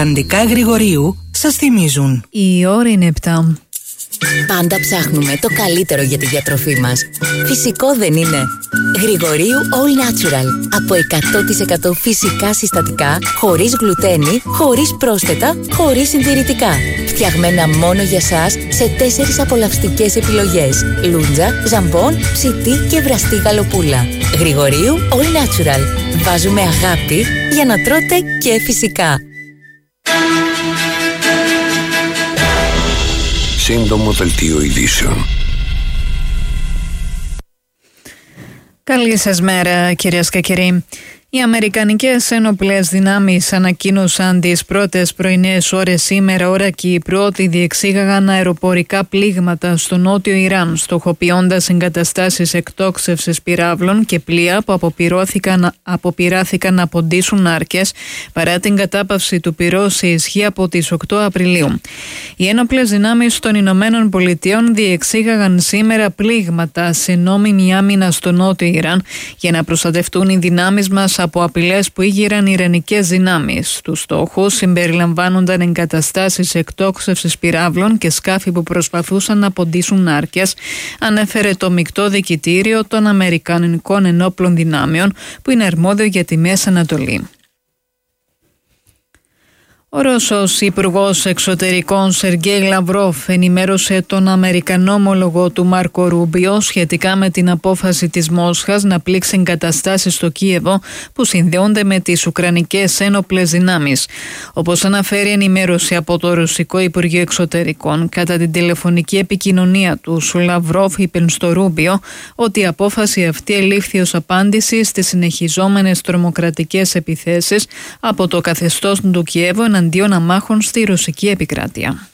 Ατλαντικά Γρηγορίου σας θυμίζουν. Η ώρα είναι 7. Πάντα ψάχνουμε το καλύτερο για τη διατροφή μας. Φυσικό δεν είναι? Γρηγορίου All Natural. Από 100% φυσικά συστατικά, χωρίς γλουτένι, χωρίς πρόσθετα, χωρίς συντηρητικά. Φτιαγμένα μόνο για σας σε 4 απολαυστικές επιλογές: λούντζα, ζαμπόν, ψητή και βραστή γαλοπούλα. Γρηγορίου All Natural. Βάζουμε αγάπη για να τρώτε και φυσικά. Σύντομο δελτίο ειδήσεων. Καλή σας μέρα, κυρίες και κύριοι. Οι Αμερικανικές ένοπλες δυνάμεις ανακοίνωσαν τις πρώτες πρωινές ώρες σήμερα ώρα Κύπρου ότι διεξήγαγαν αεροπορικά πλήγματα στο νότιο Ιράν, στοχοποιώντας εγκαταστάσεις εκτόξευσης πυράβλων και πλοία που αποπειράθηκαν να ποντίσουν άρκες παρά την κατάπαυση του πυρός σε ισχύ από τις 8 Απριλίου. Οι ένοπλες δυνάμεις των Ηνωμένων Πολιτειών διεξήγαγαν σήμερα πλήγματα σε νόμιμη άμυνα στο νότιο Ιράν για να προστατευτούν οι δυνάμεις μας από απειλές που ήγηραν ιρανικές δυνάμεις. Τους στόχους συμπεριλαμβάνονταν εγκαταστάσεις εκτόξευσης πυράβλων και σκάφη που προσπαθούσαν να ποντίσουν άρκες, ανέφερε το μεικτό δικητήριο των Αμερικανικών ενόπλων δυνάμεων που είναι αρμόδιο για τη Μέση Ανατολή. Ο Ρώσος Υπουργός Εξωτερικών Σεργέη Λαυρόφ ενημέρωσε τον Αμερικανό ομολογό του Μάρκο Ρούμπιο σχετικά με την απόφαση της Μόσχας να πλήξει εγκαταστάσεις στο Κίεβο που συνδέονται με τις Ουκρανικές ένοπλες δυνάμεις. Όπως αναφέρει ενημέρωση από το Ρωσικό Υπουργείο Εξωτερικών, κατά την τηλεφωνική επικοινωνία του, ο Λαυρόφ είπε στο Ρούμπιο ότι η απόφαση αυτή ελήφθη ως απάντηση στις συνεχιζόμενες τρομοκρατικές επιθέσεις από το καθεστώς του Κιέβου εναντίον αμάχων στη ρωσική επικράτεια.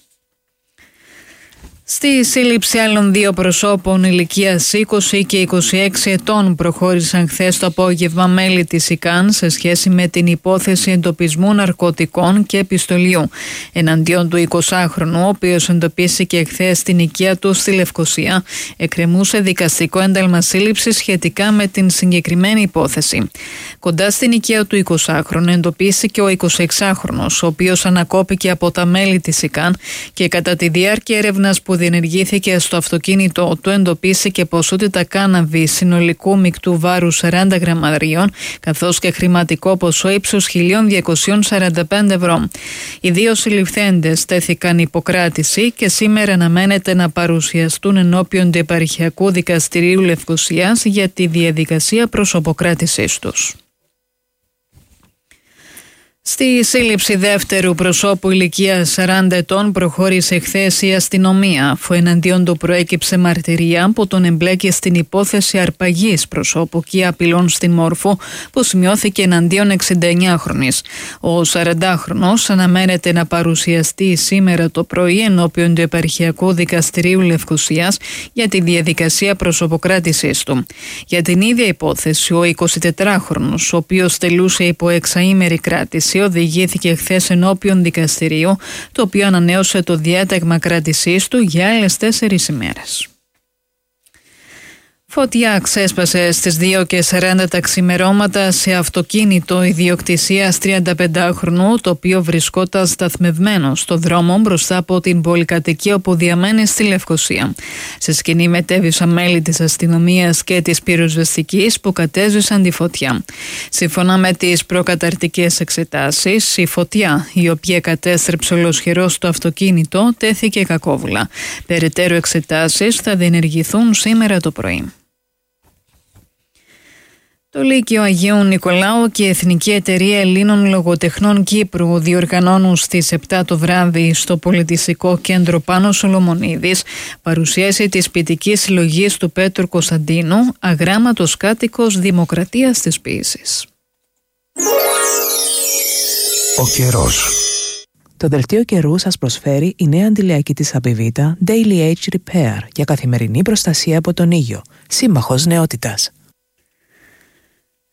Στη σύλληψη άλλων 2 προσώπων ηλικίας 20 και 26 ετών προχώρησαν χθες το απόγευμα μέλη της ΙΚΑΝ σε σχέση με την υπόθεση εντοπισμού ναρκωτικών και επιστολιού εναντίον του 20χρονου, ο οποίος εντοπίστηκε χθες στην οικία του στη Λευκοσία. Εκκρεμούσε δικαστικό ένταλμα σύλληψης σχετικά με την συγκεκριμένη υπόθεση. Κοντά στην οικία του 20χρονου εντοπίστηκε ο 26χρονος, ο οποίος ανακόπηκε από τα μέλη της ΙΚΑΝ και κατά τη διάρκεια έρευνας που διενεργήθηκε στο αυτοκίνητο του εντοπίστηκε ποσότητα κάναβη συνολικού μεικτού βάρους 40 γραμμαρίων καθώς και χρηματικό ποσό ύψους 1.245 ευρώ. Οι 2 συλληφθέντες τέθηκαν υποκράτηση και σήμερα αναμένεται να παρουσιαστούν ενώπιον του Επαρχιακού Δικαστηρίου Λευκοσίας για τη διαδικασία προσωποκράτησής τους. Στη σύλληψη δεύτερου προσώπου ηλικίας 40 ετών προχώρησε χθες η αστυνομία, αφού εναντίον του προέκυψε μαρτυρία που τον εμπλέκει στην υπόθεση αρπαγής προσώπου και απειλών στην Μόρφο που σημειώθηκε εναντίον 69χρονης. Ο 40χρονος αναμένεται να παρουσιαστεί σήμερα το πρωί ενώπιον του Επαρχιακού Δικαστηρίου Λευκοσίας για τη διαδικασία προσωποκράτησής του. Για την ίδια υπόθεση, ο 24χρονος, ο οποίος τελούσε υπό εξαήμερη κράτηση, οδηγήθηκε χθες ενώπιον δικαστηρίου, το οποίο ανανέωσε το διάταγμα κράτησής του για άλλες 4 ημέρες. Φωτιά ξέσπασε στις 2:40 τα ξημερώματα σε αυτοκίνητο ιδιοκτησίας 35χρονου, το οποίο βρισκόταν σταθμευμένο στο δρόμο μπροστά από την πολυκατοικία όπου διαμένει στη Λευκοσία. Σε σκηνή μετέβησαν μέλη της αστυνομίας και της πυροσβεστικής που κατέζησαν τη φωτιά. Σύμφωνα με τις προκαταρτικές εξετάσεις, η φωτιά, η οποία κατέστρεψε ολοσχερός το αυτοκίνητο, τέθηκε κακόβουλα. Περαιτέρω εξετάσεις θα διενεργηθούν σήμερα το πρωί. Το Λύκειο Αγίου Νικολάου και η Εθνική Εταιρεία Ελλήνων Λογοτεχνών Κύπρου διοργανώνουν στις 7 το βράδυ στο Πολιτιστικό Κέντρο Πάνος Σολομονίδης παρουσίαση της ποιητικής συλλογής του Πέτρου Κωνσταντίνου «Αγράμματος κάτοικος Δημοκρατίας της Ποίησης». Ο καιρός. Το δελτίο καιρού σας προσφέρει η νέα αντιλιακή της Abbevita Daily Age Repair για καθημερινή προστασία από τον ήλιο, σύμμαχος νεότητας.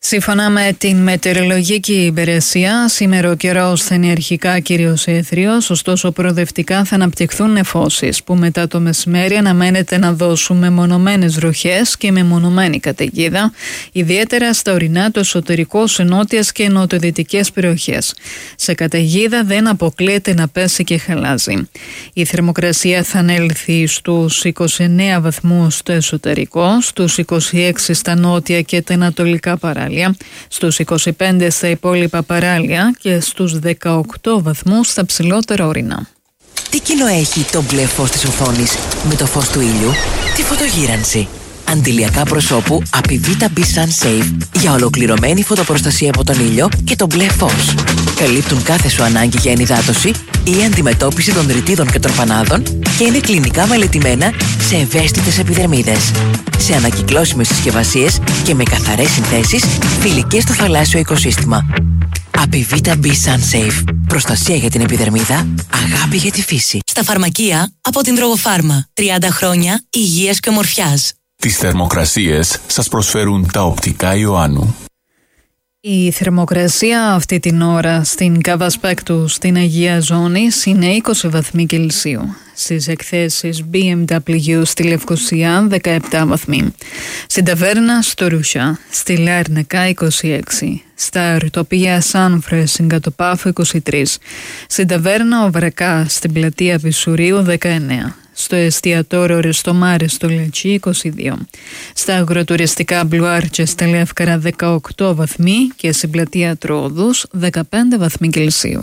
Σύμφωνα με την μετεωρολογική υπηρεσία, σήμερα ο καιρός θα είναι αρχικά κυρίως έθριος, ωστόσο προοδευτικά θα αναπτυχθούν νεφώσεις που μετά το μεσημέρι αναμένεται να δώσουν μεμονωμένες βροχές και μεμονωμένη καταιγίδα, ιδιαίτερα στα ορεινά, το εσωτερικό, σε νότιες και νοτιοδυτικές περιοχές. Σε καταιγίδα δεν αποκλείεται να πέσει και χαλάζει. Η θερμοκρασία θα ανέλθει στους 29 βαθμούς στο εσωτερικό, στους 26 στα νότια και τα ανατολικά παράλια, στους 25 στα υπόλοιπα παράλια και στους 18 βαθμούς στα ψηλότερα ορεινά. Τι κοινό έχει το μπλε φως της οθόνης με το φως του ήλιου? Τη φωτογύρανση. Αντιλιακά προσώπου Apivita B Sun Safe για ολοκληρωμένη φωτοπροστασία από τον ήλιο και το μπλε φως. Καλύπτουν κάθε σου ανάγκη για ενυδάτωση ή αντιμετώπιση των ρητίδων και των πανάδων και είναι κλινικά μελετημένα σε ευαίσθητες επιδερμίδες. Σε ανακυκλώσιμες συσκευασίες και με καθαρές συνθέσεις φιλικές στο θαλάσσιο οικοσύστημα. Apivita B Sun Safe. Προστασία για την επιδερμίδα, αγάπη για τη φύση. Στα φαρμακεία από την Τρογοφάρμα. 30 χρόνια υγείας και ομορφιάς. Τις θερμοκρασίες σας προσφέρουν τα οπτικά Ιωάννου. Η θερμοκρασία αυτή την ώρα στην Καβασπέκτου στην Αγία Ζώνη είναι 20 βαθμοί Κελσίου. Στις εκθέσεις BMW στη Λευκοσία 17 βαθμοί. Στην Ταβέρνα στο Ρούσια, στη Λάρνακα 26. Στα Αρτοπία Σάνφρε στην Κατοπάφο 23. Στην Ταβέρνα Οβρακά στην Πλατεία Πισουρίου 19. Στο εστιατόριο Ρεστομάρι στο Λατσί 22. Στα αγροτουριστικά Μπλουάρτσε στα Λεύκαρα 18 βαθμοί και στην Πλατεία Τρόδους 15 βαθμοί Κελσίου.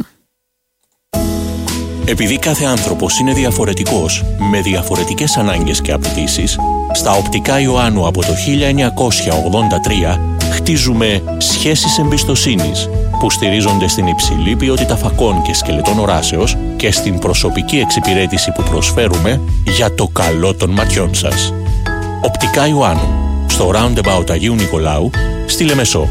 Επειδή κάθε άνθρωπος είναι διαφορετικός, με διαφορετικές ανάγκες και απαιτήσεις, στα οπτικά Ιωάννου από το 1983 χτίζουμε σχέσεις εμπιστοσύνης που στηρίζονται στην υψηλή ποιότητα φακών και σκελετών οράσεως και στην προσωπική εξυπηρέτηση που προσφέρουμε για το καλό των ματιών σας. Οπτικά Ιωάννου, στο Roundabout Αγίου Νικολάου, στη Λεμεσό.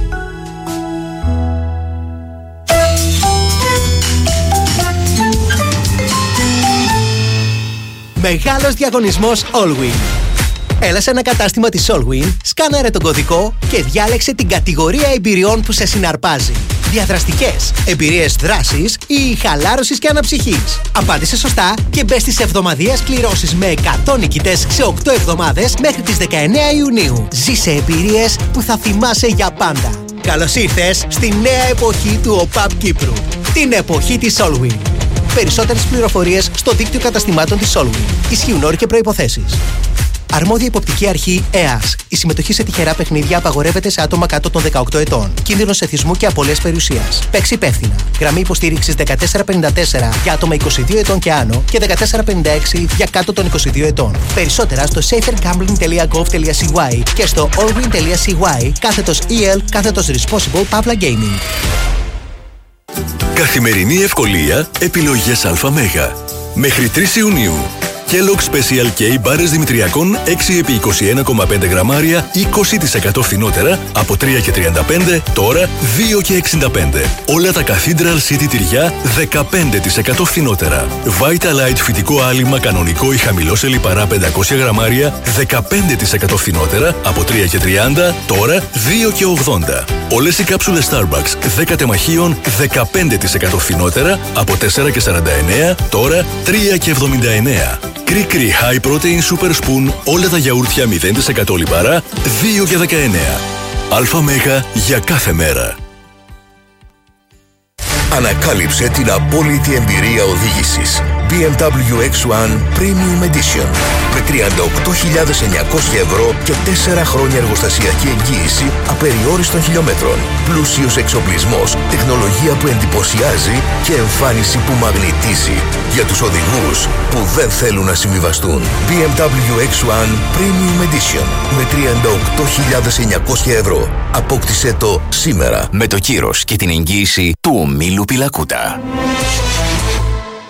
Μεγάλος διαγωνισμός Allwyn. Έλα σε ένα κατάστημα της Allwyn, σκάναρε τον κωδικό και διάλεξε την κατηγορία εμπειριών που σε συναρπάζει. Διαδραστικές, εμπειρίες δράσης ή χαλάρωσης και αναψυχής. Απάντησε σωστά και μπες στις εβδομαδιαίες κληρώσεις με 100 νικητές σε 8 εβδομάδες μέχρι τις 19 Ιουνίου. Ζήσε εμπειρίες που θα θυμάσαι για πάντα. Καλώς ήρθες στη νέα εποχή του ΟΠΑΠ Κύπρου. Την εποχή της Allwyn. Περισσότερες πληροφορίες στο δίκτυο καταστημάτων της Allwyn. Ισχύουν όροι και προϋποθέσεις. Αρμόδια υποπτική αρχή ΕΑΣ. Η συμμετοχή σε τυχερά παιχνίδια απαγορεύεται σε άτομα κάτω των 18 ετών. Κίνδυνος εθισμού και απώλειας περιουσίας. Παίξει υπεύθυνα. Γραμμή υποστήριξης 1454 για άτομα 22 ετών και άνω και 1456 για κάτω των 22 ετών. Περισσότερα στο safergambling.gov.cy και στο allwyn.cy/EL/responsible Pavla Gaming. Καθημερινή ευκολία, επιλογές ΑΜΕΓΑ. Μέχρι 3 Ιουνίου. Kellogg Special K μπάρες δημητριακών 6x21,5 γραμμάρια 20% φθηνότερα από 3,35 τώρα 2,65. Όλα τα Cathedral City τυριά 15% φθηνότερα. Vitalite φυτικό άλυμα κανονικό ή χαμηλό σε λιπαρά 500 γραμμάρια 15% φθηνότερα από 3,30 τώρα 2,80. Όλες οι κάψουλες Starbucks 10 τεμαχίων 15% φθηνότερα από 4,49 τώρα 3,79. Κρι-κρι High Protein Super Spoon όλα τα γιαούρτια 0% λιπαρά 2,19. ΑΜΕΓΑ για κάθε μέρα. Ανακάλυψε την απόλυτη εμπειρία οδήγησης BMW X1 Premium Edition με 38.900 ευρώ και 4 χρόνια εργοστασιακή εγγύηση απεριόριστων χιλιόμετρων. Πλούσιος εξοπλισμός, τεχνολογία που εντυπωσιάζει και εμφάνιση που μαγνητίζει για τους οδηγούς που δεν θέλουν να συμβιβαστούν. BMW X1 Premium Edition με 38.900 ευρώ. Απόκτησέ το σήμερα με το κύρος και την εγγύηση του ομίλου Πιλακούτα.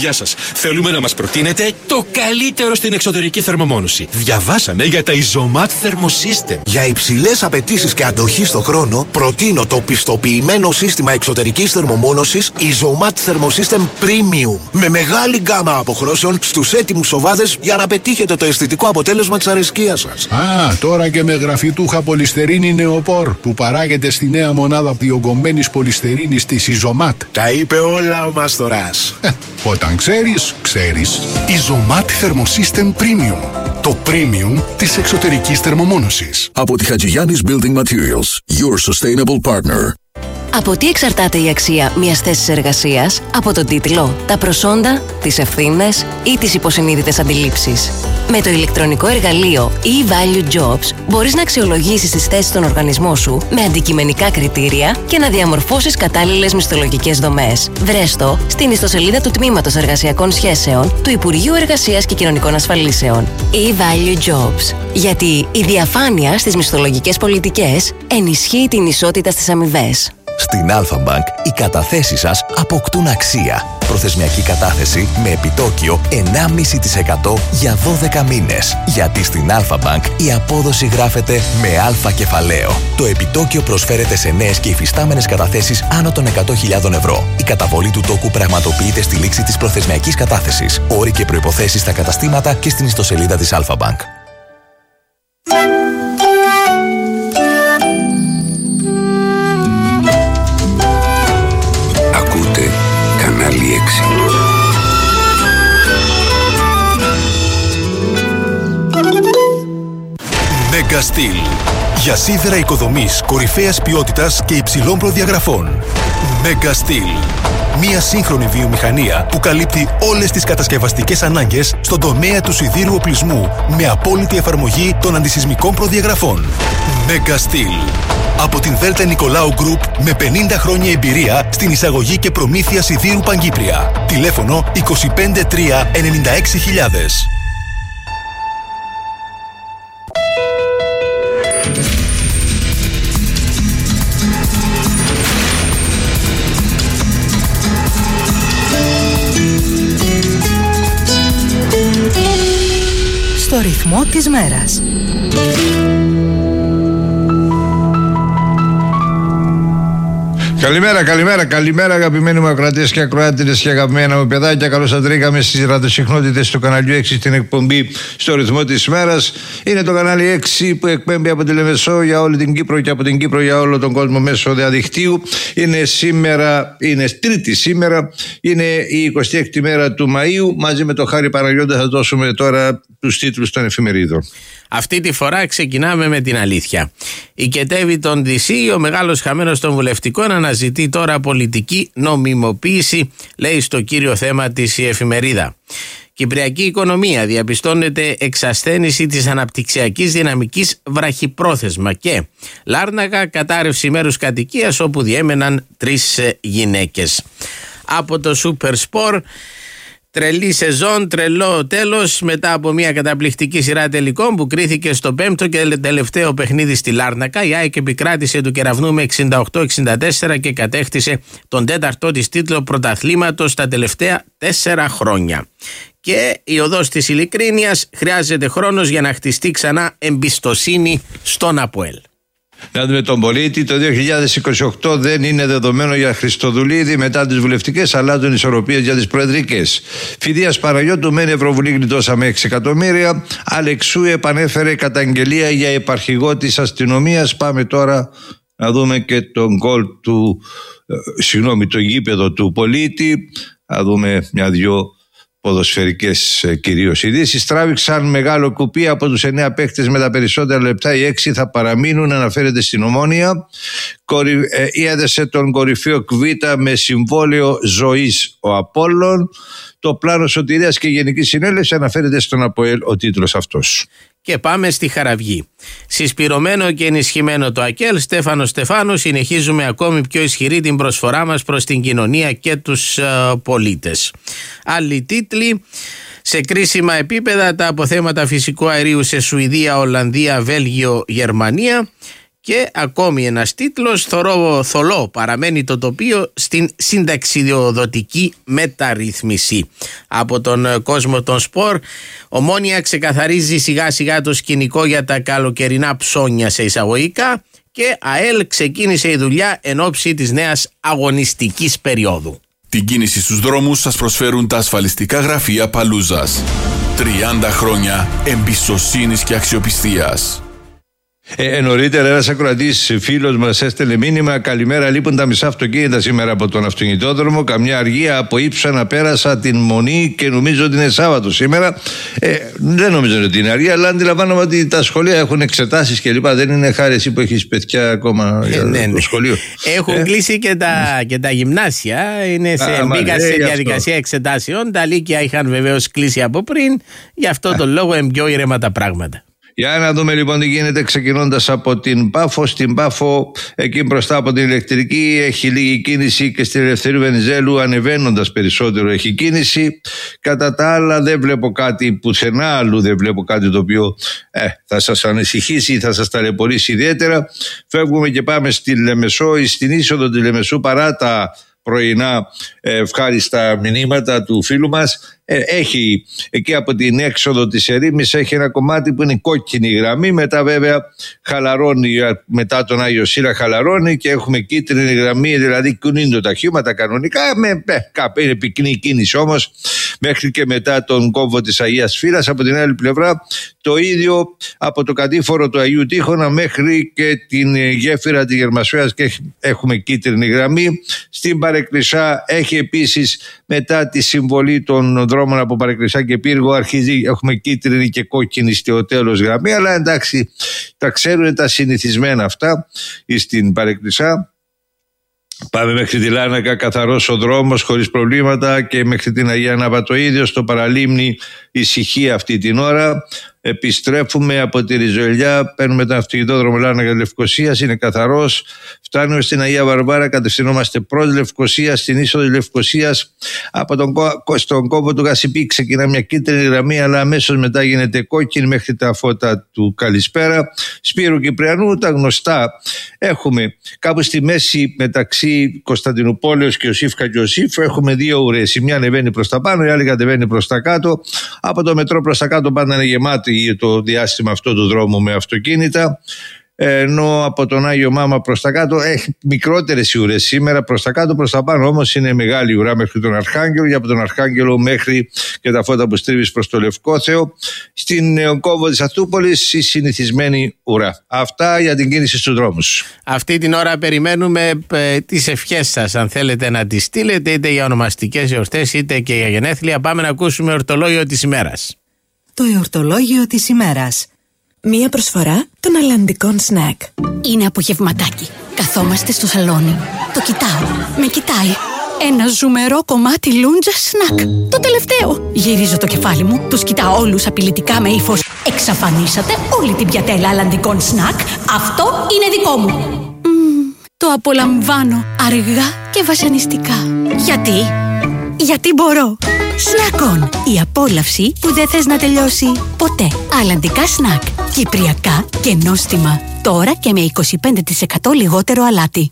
Γεια σας. Θέλουμε να μας προτείνετε το καλύτερο στην εξωτερική θερμομόνωση. Διαβάσαμε για τα Isomat Thermosystem. Για υψηλές απαιτήσεις και αντοχή στο χρόνο, προτείνω το πιστοποιημένο σύστημα εξωτερικής θερμομόνωσης Isomat Thermosystem Premium. Με μεγάλη γκάμα αποχρώσεων στους έτοιμους σοβάδες για να πετύχετε το αισθητικό αποτέλεσμα της αρεσκίας σας. Τώρα και με γραφιτούχα πολυστερίνη νεοπόρ που παράγεται στη νέα μονάδα διογκωμένης πολυστερίνης της Isomat. Τα είπε όλα ο Μαστοράς. Όταν ξέρεις, ξέρεις. Isomat Thermosystem Premium. Το premium της εξωτερικής θερμομόνωσης. Από τη Χατζηγιάννης Building Materials, your sustainable partner. Από τι εξαρτάται η αξία μιας θέσης εργασίας? Από τον τίτλο, τα προσόντα, τις ευθύνες ή τις υποσυνείδητες αντιλήψεις. Με το ηλεκτρονικό εργαλείο e-Value Jobs μπορείς να αξιολογήσεις τις θέσεις στον οργανισμό σου με αντικειμενικά κριτήρια και να διαμορφώσεις κατάλληλες μισθολογικές δομές. Βρες το στην ιστοσελίδα του Τμήματος Εργασιακών Σχέσεων του Υπουργείου Εργασίας και Κοινωνικών Ασφαλίσεων. e-Value Jobs. Γιατί η διαφάνεια στις μισθολογικές πολιτικές ενισχύει την ισότητα στις αμοιβές. Στην Alpha Bank οι καταθέσεις σας αποκτούν αξία. Προθεσμιακή κατάθεση με επιτόκιο 1,5% για 12 μήνες. Γιατί στην Alpha Bank η απόδοση γράφεται με αλφα κεφαλαίο. Το επιτόκιο προσφέρεται σε νέες και υφιστάμενες καταθέσεις άνω των 100.000 ευρώ. Η καταβολή του τόκου πραγματοποιείται στη λήξη της προθεσμιακής κατάθεσης. Όροι και προϋποθέσεις στα καταστήματα και στην ιστοσελίδα της Alpha Bank. Ακούτε Κανάλι 6. Mega Steel. Για σίδερα οικοδομής κορυφαίας ποιότητας και υψηλών προδιαγραφών. Mega Steel. Μια σύγχρονη βιομηχανία που καλύπτει όλες τις κατασκευαστικές ανάγκες στον τομέα του σιδήρου οπλισμού με απόλυτη εφαρμογή των αντισυσμικών προδιαγραφών. Mega Steel. Από την Δέλτα Νικολάου Group με 50 χρόνια εμπειρία στην εισαγωγή και προμήθεια σιδήρου Παγκύπρια. Τηλέφωνο 253 96000. Στο ρυθμό της μέρας. Καλημέρα αγαπημένοι μου ακροατές και ακροάτριες και αγαπημένα μου παιδάκια. Καλώς σας βρήκαμε στις ραδιοσυχνότητες του καναλιού 6 στην εκπομπή Στο ρυθμό της μέρας. Είναι το κανάλι 6 που εκπέμπει από τη Λεμεσό για όλη την Κύπρο και από την Κύπρο για όλο τον κόσμο μέσω διαδικτύου. Είναι Τρίτη σήμερα, είναι η 26η μέρα του Μαΐου. Μαζί με τον Χάρη Παναγιώτα θα δώσουμε τώρα τους τίτλους των εφημερίδων. Αυτή τη φορά ξεκινάμε με την αλήθεια. Οικετεύει τον DC, ο μεγάλος χαμένος των βουλευτικών αναζητεί τώρα πολιτική νομιμοποίηση, λέει στο κύριο θέμα της η εφημερίδα. Κυπριακή οικονομία, διαπιστώνεται εξασθένηση της αναπτυξιακής δυναμικής βραχυπρόθεσμα και Λάρνακα, κατάρρευση μέρους κατοικίας όπου διέμεναν 3 γυναίκες. Από το Super Sport, τρελή σεζόν, τρελό τέλος μετά από μια καταπληκτική σειρά τελικών που κρίθηκε στο 5ο και τελευταίο παιχνίδι στη Λάρνακα. Η ΑΕΚ επικράτησε του Κεραυνού με 68-64 και κατέκτησε τον 4ο της τίτλο πρωταθλήματος τα τελευταία 4 χρόνια. Και η οδός της ειλικρίνειας, χρειάζεται χρόνος για να χτιστεί ξανά εμπιστοσύνη στον ΑΠΟΕΛ. Να δούμε τον πολίτη. Το 2028 δεν είναι δεδομένο για Χριστοδουλίδη. Μετά τις βουλευτικές αλλάζουν ισορροπίες για τις προεδρικές. Φιδίας Παναγιώτου, μεν Ευρωβουλή γλιτώσαμε 6 εκατομμύρια. Αλεξού επανέφερε καταγγελία για υπαρχηγό της αστυνομίας. Πάμε τώρα να δούμε και τον γκολ το γήπεδο του πολίτη. Να δούμε μια-δυο ποδοσφαιρικές κυρίως ειδήσεις. Τράβηξαν μεγάλο κουπί από τους 9 παίκτες με τα περισσότερα λεπτά. Οι 6 θα παραμείνουν, αναφέρεται στην Ομόνοια. Έδεσε τον κορυφαίο Κβίτα με συμβόλαιο ζωής ο Απόλλων. Το πλάνο σωτηρίας και γενική συνέλευση, αναφέρεται στον ΑΠΟΕΛ ο τίτλος αυτός. Και πάμε στη Χαραυγή. Συσπυρωμένο και ενισχυμένο το ΑΚΕΛ, Στέφανο Στεφάνου, συνεχίζουμε ακόμη πιο ισχυρή την προσφορά μας προς την κοινωνία και τους πολίτες. Άλλοι τίτλοι. Σε κρίσιμα επίπεδα τα αποθέματα φυσικού αερίου σε Σουηδία, Ολλανδία, Βέλγιο, Γερμανία. Και ακόμη ένας τίτλος, θολό παραμένει το τοπίο στην συνταξιδιοδοτική μεταρρύθμιση. Από τον κόσμο των σπορ, Ομόνοια ξεκαθαρίζει σιγά σιγά το σκηνικό για τα καλοκαιρινά ψώνια σε εισαγωγικά και ΑΕΛ ξεκίνησε η δουλειά εν ώψη της νέας αγωνιστικής περίοδου. Την κίνηση στους δρόμους σας προσφέρουν τα ασφαλιστικά γραφεία Παλούζας. 30 χρόνια εμπιστοσύνης και αξιοπιστίας. Νωρίτερα ένας ακροατής φίλος μας έστελνε μήνυμα: καλημέρα, λείπουν τα μισά αυτοκίνητα σήμερα από τον αυτοκινητόδρομο. Καμιά αργία από Ύψα να πέρασα την Μονή και νομίζω ότι είναι Σάββατο σήμερα. Δεν νομίζω ότι είναι αργία, αλλά αντιλαμβάνομαι ότι τα σχολεία έχουν εξετάσεις κλπ. Δεν είναι χάρη εσύ που έχεις παιδιά ακόμα για το σχολείο. Έχουν κλείσει και τα γυμνάσια. Μπήκαν σε διαδικασία εξετάσεων. Τα λύκεια είχαν βεβαίως κλείσει από πριν. Γι' αυτό τον λόγο είναι πιο ήρεμα τα πράγματα. Για να δούμε λοιπόν τι γίνεται, ξεκινώντας από την Πάφο. Στην Πάφο, εκεί μπροστά από την ηλεκτρική, έχει λίγη κίνηση και στην Ελευθερίου Βενιζέλου ανεβαίνοντας περισσότερο έχει κίνηση. Κατά τα άλλα δεν βλέπω κάτι πουθενά αλλού, δεν βλέπω κάτι το οποίο θα σας ανησυχήσει ή θα σας ταλαιπωρήσει ιδιαίτερα. Φεύγουμε και πάμε στη Λεμεσό ή στην είσοδο της Λεμεσού, παρά τα πρωινά ευχάριστα μηνύματα του φίλου μας. Έχει εκεί από την έξοδο της ερήμης έχει ένα κομμάτι που είναι κόκκινη γραμμή, μετά βέβαια χαλαρώνει, μετά τον Άγιο Σύρα χαλαρώνει και έχουμε κίτρινη γραμμή, δηλαδή κουνίνονται τα χήματα κανονικά, είναι πυκνή κίνηση όμως μέχρι και μετά τον κόμβο της Αγίας Φύρας. Από την άλλη πλευρά το ίδιο από το κατήφορο του Αγίου Τείχωνα μέχρι και την γέφυρα της Γερμασίας και έχουμε κίτρινη γραμμή. Στην Παρεκκλησά έχει επίσης, μετά τη συμβολή των δρόμων από Παρεκκλησά και Πύργο, έχουμε κίτρινη και κόκκινη στο τέλος γραμμή, αλλά εντάξει, τα ξέρουν τα συνηθισμένα αυτά στην Παρεκκλησά. Πάμε μέχρι τη Λάνακα, καθαρός ο δρόμος χωρίς προβλήματα, και μέχρι την Αγία Νάβα το ίδιο. Στο Παραλίμνη ησυχία αυτή την ώρα. Επιστρέφουμε από τη Ριζοελιά, παίρνουμε τον αυτοκινητόδρομο Λάνακα Λευκωσίας, είναι καθαρός. Φτάνουμε στην Αγία Βαρβάρα, κατευθυνόμαστε προς Λευκωσία. Στην είσοδο Λευκωσίας, στον κόμβο του Γασιπί ξεκινά μια κίτρινη γραμμή, αλλά αμέσως μετά γίνεται κόκκινη μέχρι τα φώτα του Καλησπέρα. Σπύρου Κυπριανού, τα γνωστά. Έχουμε κάπου στη μέση μεταξύ Κωνσταντινούπολεως και Οσίφκα και Οσίφ, έχουμε δύο ουρές. Η μια ανεβαίνει προς τα πάνω, η άλλη κατεβαίνει προς τα κάτω. Από το μετρό προς τα κάτω πάντα είναι γεμάτη το διάστημα αυτό του δρόμου με αυτοκίνητα, ενώ από τον Άγιο Μάμα προς τα κάτω έχει μικρότερες ουρές σήμερα. Προς τα κάτω, προς τα πάνω όμως είναι μεγάλη ουρά μέχρι τον Αρχάγγελο, και από τον Αρχάγγελο μέχρι και τα φώτα που στρίβεις προς το Λευκόθεο. Στην κόμβο της Αθούπολης η συνηθισμένη ουρά. Αυτά για την κίνηση στους δρόμους. Αυτή την ώρα περιμένουμε τις ευχές σας, αν θέλετε να τις στείλετε, είτε για ονομαστικές εορτές είτε και για γενέθλια. Πάμε να ακούσουμε εορτολόγιο της ημέρας. Το εορτολόγιο της ημέρας. Μία προσφορά των αλλαντικών σνακ. Είναι απογευματάκι. Καθόμαστε στο σαλόνι. Το κοιτάω. Με κοιτάει. Ένα ζουμερό κομμάτι λούντζα σνακ. Το τελευταίο. Γυρίζω το κεφάλι μου. Τους κοιτάω όλους απειλητικά με ύφος. Εξαφανίσατε όλη την πιατέλα αλλαντικών σνακ. Αυτό είναι δικό μου. Το απολαμβάνω αργά και βασανιστικά. Γιατί μπορώ. Σνακ-on. Η απόλαυση που δεν θες να τελειώσει ποτέ. Αλλαντικά σνακ. Κυπριακά και νόστιμα. Τώρα και με 25% λιγότερο αλάτι.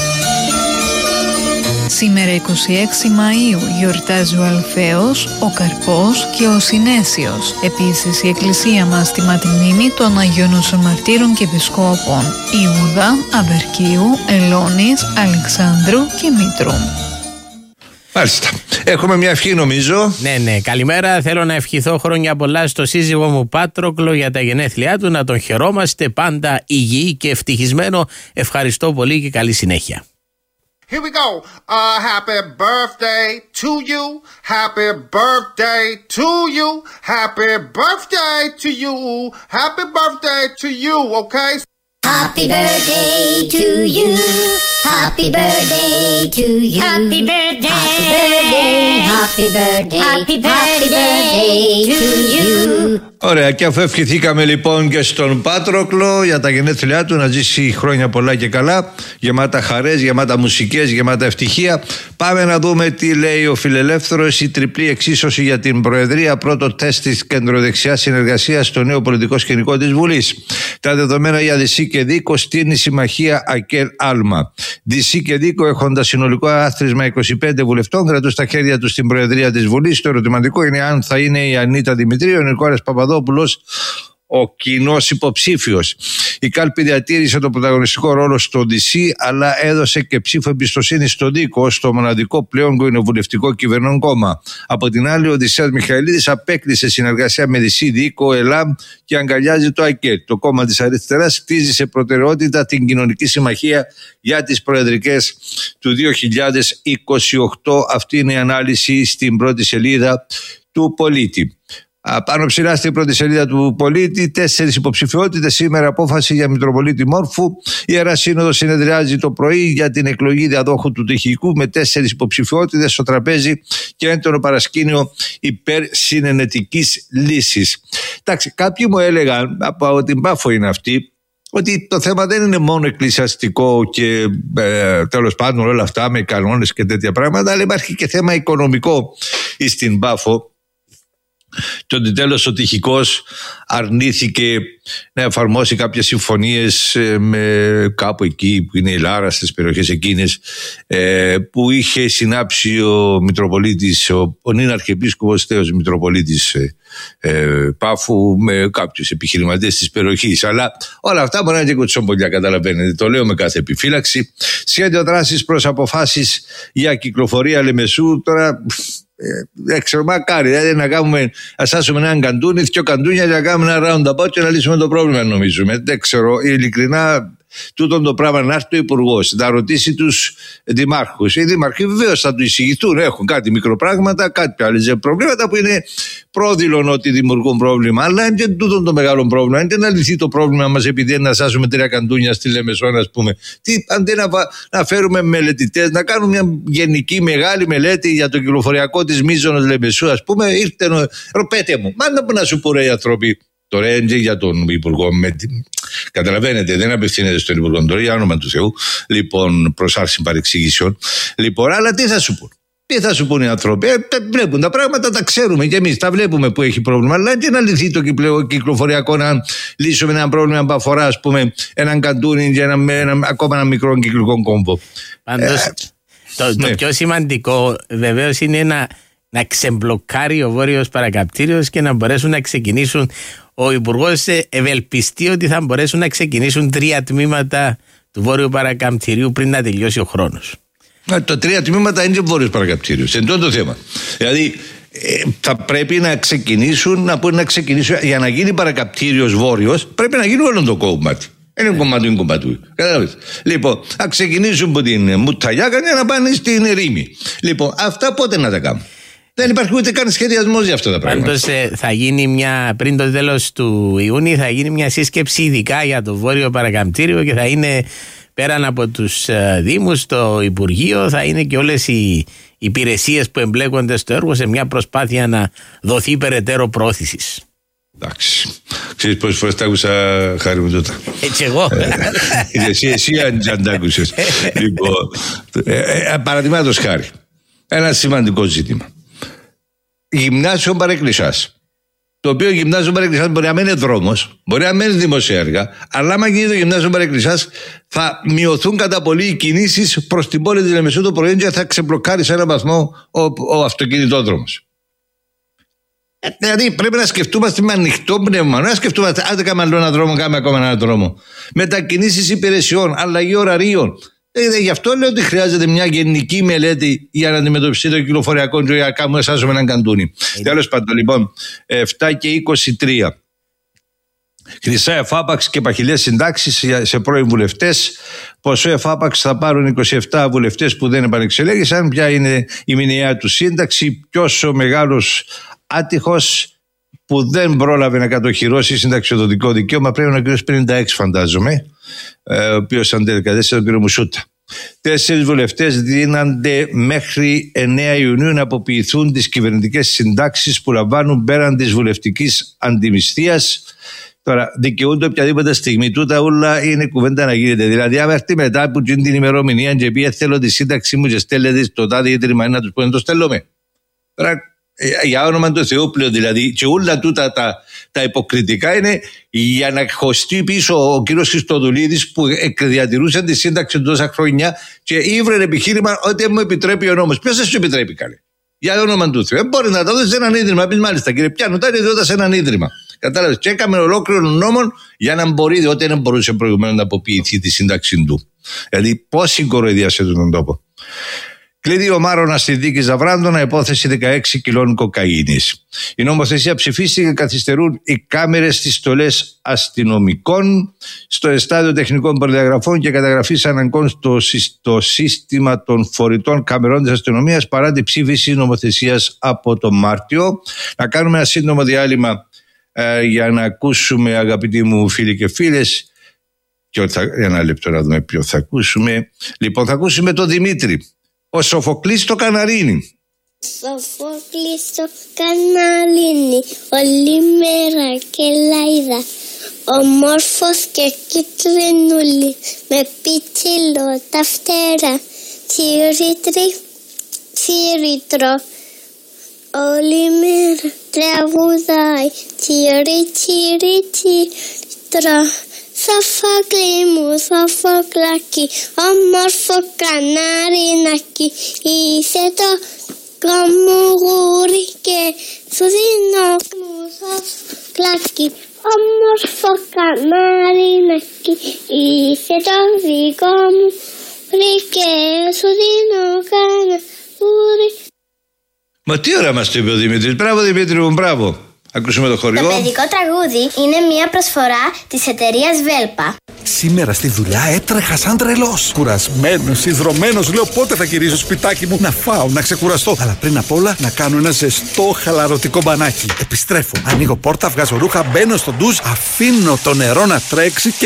Σήμερα 26 Μαΐου γιορτάζει ο Αλφαίος, ο Καρπός και ο Συνέσιος. Επίσης η Εκκλησία μας τιμά τη μνήμη των Αγίων Μαρτύρων και Επισκόπων Ιούδα, Αβερκίου, Ελώνης, Αλεξάνδρου και Μήτρου. Μάλιστα. Έχουμε μια ευχή νομίζω. Ναι. Καλημέρα. Θέλω να ευχηθώ χρόνια πολλά στο σύζυγό μου Πάτροκλο για τα γενέθλιά του. Να τον χαιρόμαστε πάντα υγιή και ευτυχισμένο. Ευχαριστώ πολύ και καλή συνέχεια. Here we go. Happy birthday to you. Happy birthday to you. Happy birthday to you. Happy birthday to you, okay? Happy birthday to you. Happy birthday to you. Happy birthday. Happy birthday. Happy birthday. Happy birthday to you. Ωραία, και αφού ευχηθήκαμε λοιπόν και στον Πάτροκλο για τα γενέθλιά του, να ζήσει χρόνια πολλά και καλά, γεμάτα χαρές, γεμάτα μουσικές, γεμάτα ευτυχία, πάμε να δούμε τι λέει ο Φιλελεύθερος. Η τριπλή εξίσωση για την Προεδρία, πρώτο τεστ της κεντροδεξιάς συνεργασίας στο νέο πολιτικό σκηνικό της Βουλής. Τα δεδομένα για Δυσί και Δίκο στείνει συμμαχία Ακέλ Άλμα. Δυσί και Δίκο, έχοντας συνολικό άθροισμα 25 βουλευτών, κρατούν στα χέρια τους την Προεδρία της Βουλής. Το ερωτηματικό είναι αν θα είναι η Ανίτα Δημητρίου, ο Νικόλας Παπαδόπουλος ο κοινός υποψήφιος. Η κάλπη διατήρησε τον πρωταγωνιστικό ρόλο στο Δυσί, αλλά έδωσε και ψήφο εμπιστοσύνη στον Δίκο, στο μοναδικό πλέον κοινοβουλευτικό κυβερνών κόμμα. Από την άλλη, ο Οδυσσέας Μιχαηλίδης απέκλεισε συνεργασία με Δυσί, Δίκο, ΕΛΑΜ και αγκαλιάζει το ΑΚΕ. Το κόμμα της αριστεράς χτίζει σε προτεραιότητα την κοινωνική συμμαχία για τις προεδρικές του 2028. Αυτή είναι η ανάλυση στην πρώτη σελίδα του Πολίτη. Πάνω ψηλά στην πρώτη σελίδα του Πολίτη, 4 υποψηφιότητες. Σήμερα απόφαση για Μητροπολίτη Μόρφου. Η Ιερά Σύνοδος συνεδριάζει το πρωί για την εκλογή διαδόχου του Τυχικού με 4 υποψηφιότητες στο τραπέζι και έντονο παρασκήνιο υπέρ συνενετικής λύσης. Εντάξει, κάποιοι μου έλεγαν, από την Πάφο είναι αυτή, ότι το θέμα δεν είναι μόνο εκκλησιαστικό και τέλος πάντων όλα αυτά με κανόνες και τέτοια πράγματα, αλλά υπάρχει και θέμα οικονομικό στην Πάφο. Το ότι τέλος ο Τυχικός αρνήθηκε να εφαρμόσει κάποιες συμφωνίες με κάπου εκεί που είναι η Λάρα, στις περιοχές εκείνες, που είχε συνάψει ο Μητροπολίτης, ο νυν Αρχιεπίσκοπος Θέος Μητροπολίτης Πάφου με κάποιους επιχειρηματίες της περιοχής. Αλλά όλα αυτά μπορεί να είναι και κουτσομπολιά, καταλαβαίνετε. Το λέω με κάθε επιφύλαξη. Σχέδιο δράσης προς αποφάσεις για κυκλοφορία Λεμεσού. Τώρα ξέρω, μακάρι δηλαδή να σάσουμε έναν καντούνι, 2 καντούνια και να κάνουμε ένα roundabout και να λύσουμε το πρόβλημα, νομίζουμε. Δεν ξέρω, ειλικρινά, τούτο το πράγμα να έρθει ο Υπουργός να ρωτήσει τους δημάρχους. Οι δήμαρχοι βεβαίως θα του εισηγηθούν, έχουν κάτι μικροπράγματα, κάτι άλλες προβλήματα που είναι πρόδειλον ότι δημιουργούν πρόβλημα. Αλλά είναι και τούτο το μεγάλο πρόβλημα. Είναι να λυθεί το πρόβλημα μας επειδή να σάσουμε 3 καντούνια στη Λεμεσό, ας πούμε. Αντί να φέρουμε μελετητές, να κάνουμε μια γενική μεγάλη μελέτη για το κυκλοφοριακό της μείζωνος Λεμεσού, ας πούμε, ήρθε πέτε μου, μάνα που να σου πούρε οι άνθρωποι. Τώρα είναι για τον Υπουργό. Καταλαβαίνετε, δεν απευθύνεται στον Υπουργό τώρα, για όνομα του Θεού. Λοιπόν, προς άρση παρεξηγήσεων. Λοιπόν, αλλά τι θα σου πούν. Τι θα σου πούν οι άνθρωποι. Βλέπουν τα πράγματα, τα ξέρουμε κι εμείς. Τα βλέπουμε που έχει πρόβλημα. Αλλά και να λυθεί το κυκλοφοριακό, να λύσουμε ένα πρόβλημα που αφορά, ας πούμε, έναν καντούνι και ακόμα ένα μικρό κυκλικό κόμβο. Πάντως, το πιο σημαντικό βεβαίως είναι να ξεμπλοκάρει ο Βόρειος Παρακαπτήριος και να μπορέσουν να ξεκινήσουν. Ο Υπουργός ευελπιστεί ότι θα μπορέσουν να ξεκινήσουν 3 τμήματα του Βόρειου Παρακαμπτηρίου πριν να τελειώσει ο χρόνος. Το 3 τμήματα είναι και ο Βόρειος Παρακαμπτήριος. Είναι το θέμα. Δηλαδή θα πρέπει να ξεκινήσουν, για να γίνει Παρακαμπτήριος Βόρειος, πρέπει να γίνει όλο το κομμάτι. Είναι κομμάτι. Κατάλαβες. Λοιπόν, θα ξεκινήσουν από την Μουταγιάκα και να πάνε στην Ερήμη. Λοιπόν, αυτά πότε να τα κάνουν. Δεν υπάρχει ούτε καν σχεδιασμός για αυτά τα πράγματα. Πάντως θα γίνει πριν το τέλος του Ιούνιου θα γίνει μια σύσκεψη ειδικά για το Βόρειο Παρακαμπτήριο και θα είναι πέραν από τους Δήμους, το Υπουργείο, θα είναι και όλες οι υπηρεσίες που εμπλέκονται στο έργο σε μια προσπάθεια να δοθεί περαιτέρω πρόθεσης. Εντάξει. Ξέρεις πόσες φορές τα άκουσα, Χάρη μου, τότε. Έτσι εγώ. Εσύ αν τα άκουσες. Λοιπόν, παραδείγματος χάρη, ένα σημαντικό ζήτημα. Γυμνάσιο Παρεκκλησιάς. Το οποίο γυμνάσιο Παρεκκλησιάς μπορεί να μην είναι δρόμος, μπορεί να μην είναι δημόσια έργα, αλλά άμα γίνει το γυμνάσιο Παρεκκλησιάς θα μειωθούν κατά πολύ οι κινήσεις προς την πόλη της Λεμεσού το πρωί και θα ξεμπλοκάρει σε έναν βαθμό ο αυτοκινητόδρομος. Δηλαδή πρέπει να σκεφτούμαστε με ανοιχτό πνεύμα, να σκεφτούμαστε άντε κάνουμε άλλο έναν δρόμο, κάνουμε ακόμα έναν δρόμο. Μετακινήσεις υπηρεσιών, αλλαγή ωραρίων. Γι' αυτό λέω ότι χρειάζεται μια γενική μελέτη για να αντιμετωπιστεί το κυκλοφοριακό και για να κάνουμε εσάς με έναν καντούνι. Τέλος πάντων, λοιπόν, 7 και 23. Χρυσά εφάπαξ και παχυλές συντάξεις σε πρώην βουλευτές. Ποσό εφάπαξ θα πάρουν 27 βουλευτές που δεν επανεξελέγησαν. Ποια είναι η μηνιαία του σύνταξη, ποιος ο μεγάλος άτυχος που δεν πρόλαβε να κατοχυρώσει συνταξιοδοτικό δικαίωμα. Πρέπει να είναι ο κ. 56, φαντάζομαι, ο οποίος αντελεκατέστησε τον κ. Μουσούτα. 4 βουλευτές δίνανται μέχρι 9 Ιουνίου να αποποιηθούν τις κυβερνητικές συντάξεις που λαμβάνουν πέραν της βουλευτικής αντιμισθίας. Τώρα, δικαιούνται οποιαδήποτε στιγμή. Τούτα όλα είναι κουβέντα να γίνεται. Δηλαδή, αν έρθει μετά που την ημερομηνία και πει θέλω τη σύνταξή μου και στέλνετε στο τάδε ίδρυμα να του πω να το στέλνουμε. Τώρα, για όνομα του Θεού πλέον δηλαδή, και όλα τούτα τα υποκριτικά είναι για να χωστεί πίσω ο κύριος Χριστοδουλίδης που διατηρούσε τη σύνταξη τόσα χρόνια και ήβρε επιχείρημα ότι μου επιτρέπει ο νόμος. Ποιος δεν σου επιτρέπει, καλέ? Για όνομα του Θεού. Μπορεί να τα δώσει σε έναν ίδρυμα. Πει μάλιστα, κύριε Πιάνου, τα ιδιότητα σε έναν ίδρυμα. Κατάλαβε. Και έκαμε ολόκληρο νόμο για να μπορεί, διότι δεν μπορούσε προηγουμένως να αποποιηθεί τη σύνταξη του. Δηλαδή, πόση κοροϊδία σε τον τόπο. Κλειδί ο Μάρονα στη δίκη Ζαβράντονα, υπόθεση 16 κιλών κοκαίνης. Η νομοθεσία ψηφίστηκε, καθυστερούν οι κάμερες στις στολές αστυνομικών, στο εστάδιο τεχνικών προδιαγραφών και καταγραφής αναγκών στο σύστημα των φορητών καμερών της αστυνομίας παρά την ψήφιση νομοθεσίας από τον Μάρτιο. Να κάνουμε ένα σύντομο διάλειμμα για να ακούσουμε, αγαπητοί μου φίλοι και φίλες, και ένα λεπτό να δούμε ποιο θα ακούσουμε. Λοιπόν, θα ακούσουμε τον Δημήτρη. Ο Σοφοκλής το Καναρίνι. Σοφοκλής το Καναρίνι, όλη μέρα και λάιδα. Ομόρφος και κίτρινούλη, με πιτσίλο τα φτερά. Τσίριτρο, όλη μέρα τραγουδάει. Τσίριτρο. Σοφοκλή μου, Σοφοκλάκι, όμορφο καναρινάκι, είσαι το κομμουγούρι και σου δίνω μου Σοφοκλάκι, όμορφο καναρινάκι, είσαι το δικό μου και σου δίνω καναούρι. Μα τι ώρα μας το είπε ο Δημήτρης. Μπράβο Δημήτρη μου, μπράβο. Ακούσουμε το χορηγό. Το παιδικό τραγούδι είναι μια προσφορά της εταιρείας Βέλπα. Σήμερα στη δουλειά έτρεχα σαν τρελός. Κουρασμένος, ιδρωμένος, λέω πότε θα γυρίσω σπιτάκι μου να φάω, να ξεκουραστώ. Αλλά πριν απ' όλα να κάνω ένα ζεστό χαλαρωτικό μπανάκι. Επιστρέφω, ανοίγω πόρτα, βγάζω ρούχα, μπαίνω στο ντουζ, αφήνω το νερό να τρέξει και...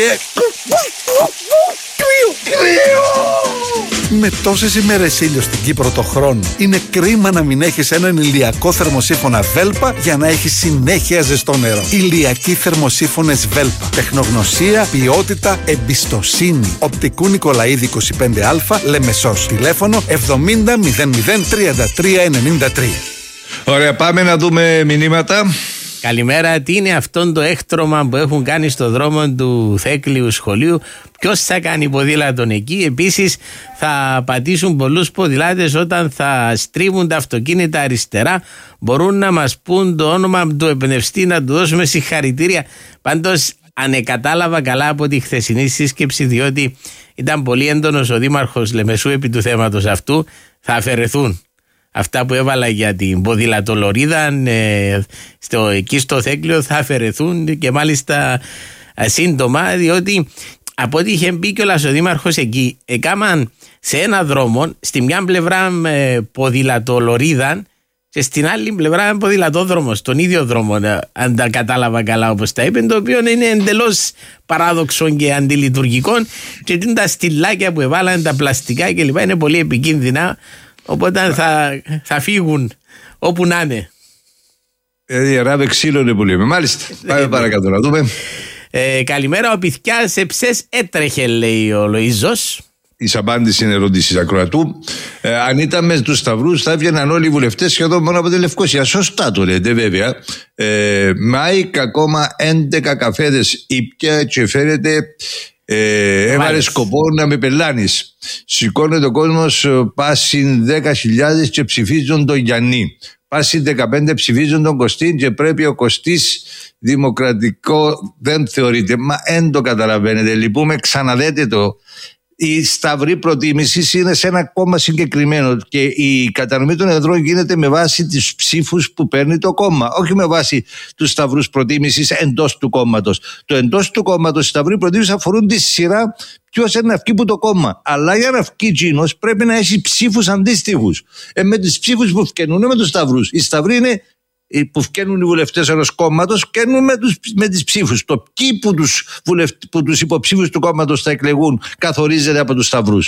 Κρύο! Με τόσες ημέρες ήλιο στην Κύπρο το χρόνο, είναι κρίμα να μην έχεις έναν ηλιακό θερμοσύφωνα Βέλπα για να έχεις συνέχεια ζεστό νερό. Ηλιακοί θερμοσύφωνες Βέλπα. Τεχνογνωσία, ποιότητα, εμπιστοσύνη. Οπτικού Νικολαίδη 25Α, Λεμεσός. Τηλέφωνο 70 00 33 93. Ωραία, πάμε να δούμε μηνύματα. Καλημέρα, τι είναι αυτό το έκτρωμα που έχουν κάνει στο δρόμο του Θέκλιου σχολείου? Ποιος θα κάνει ποδήλατον εκεί? Επίσης θα πατήσουν πολλούς ποδηλάτες όταν θα στρίβουν τα αυτοκίνητα αριστερά. Μπορούν να μας πούν το όνομα του εμπνευστή να του δώσουμε συγχαρητήρια? Πάντως αν κατάλαβα καλά από τη χθεσινή σύσκεψη, διότι ήταν πολύ έντονος ο Δήμαρχος Λεμεσού επί του θέματος αυτού, θα αφαιρεθούν αυτά που έβαλα για την ποδηλατολωρίδα εκεί στο Θέκλιο, θα αφαιρεθούν και μάλιστα σύντομα, διότι από ό,τι είχε μπει κιόλας ο Δήμαρχος εκεί, έκαναν σε ένα δρόμο στη μια πλευρά ποδηλατολωρίδα και στην άλλη πλευρά ποδηλατόδρομο, στον ίδιο δρόμο, αν τα κατάλαβα καλά όπως τα είπε, το οποίο είναι εντελώς παράδοξο και αντιλειτουργικό, και τα στυλάκια που έβαλαν, τα πλαστικά κλπ. Είναι πολύ επικίνδυνα. Οπότε θα φύγουν όπου να είναι. Ράβε ξύλο είναι που λέμε. Μάλιστα. Πάμε παρακάτω να δούμε. Καλημέρα. Ο Πιθκιάς σε ψες έτρεχε, λέει ο Λοΐζος. Η απάντηση είναι ερώτηση ακροατού. Αν ήταν με τους Σταυρούς θα έβγαιναν όλοι οι βουλευτές σχεδόν μόνο από τη Λευκοσία. Σωστά το λέτε βέβαια. Μάικ ακόμα 11 καφέδες ήπια και φέρεται. Έβαλε σκοπό να με πελάνεις. Σηκώνεται ο κόσμος, πάσιν 10.000 και ψηφίζουν τον Γιάννη. Πάσιν 15 ψηφίζουν τον Κωστή και πρέπει ο Κωστής δημοκρατικό δεν θεωρείται. Μα δεν το καταλαβαίνετε. Λυπούμε, ξαναδέτε το. Η σταυρή προτίμηση είναι σε ένα κόμμα συγκεκριμένο και η κατανομή των εδρών γίνεται με βάση τις ψήφους που παίρνει το κόμμα, όχι με βάση τους σταυρούς προτίμησης εντός του κόμματος. Το εντός του κόμματος, οι σταυροί προτίμησης αφορούν τη σειρά ποιος είναι να βγει που το κόμμα. Αλλά για να βγει εκείνος πρέπει να έχει ψήφους αντίστοιχους. Με τις ψήφους που βγαίνουν με τους σταυρούς. Οι σταυροί είναι που βγαίνουν οι βουλευτές ενός κόμματος, βγαίνουν με τις ψήφους. Το ποιοι που τους υποψήφιους του κόμματος θα εκλεγούν καθορίζεται από τους σταυρούς.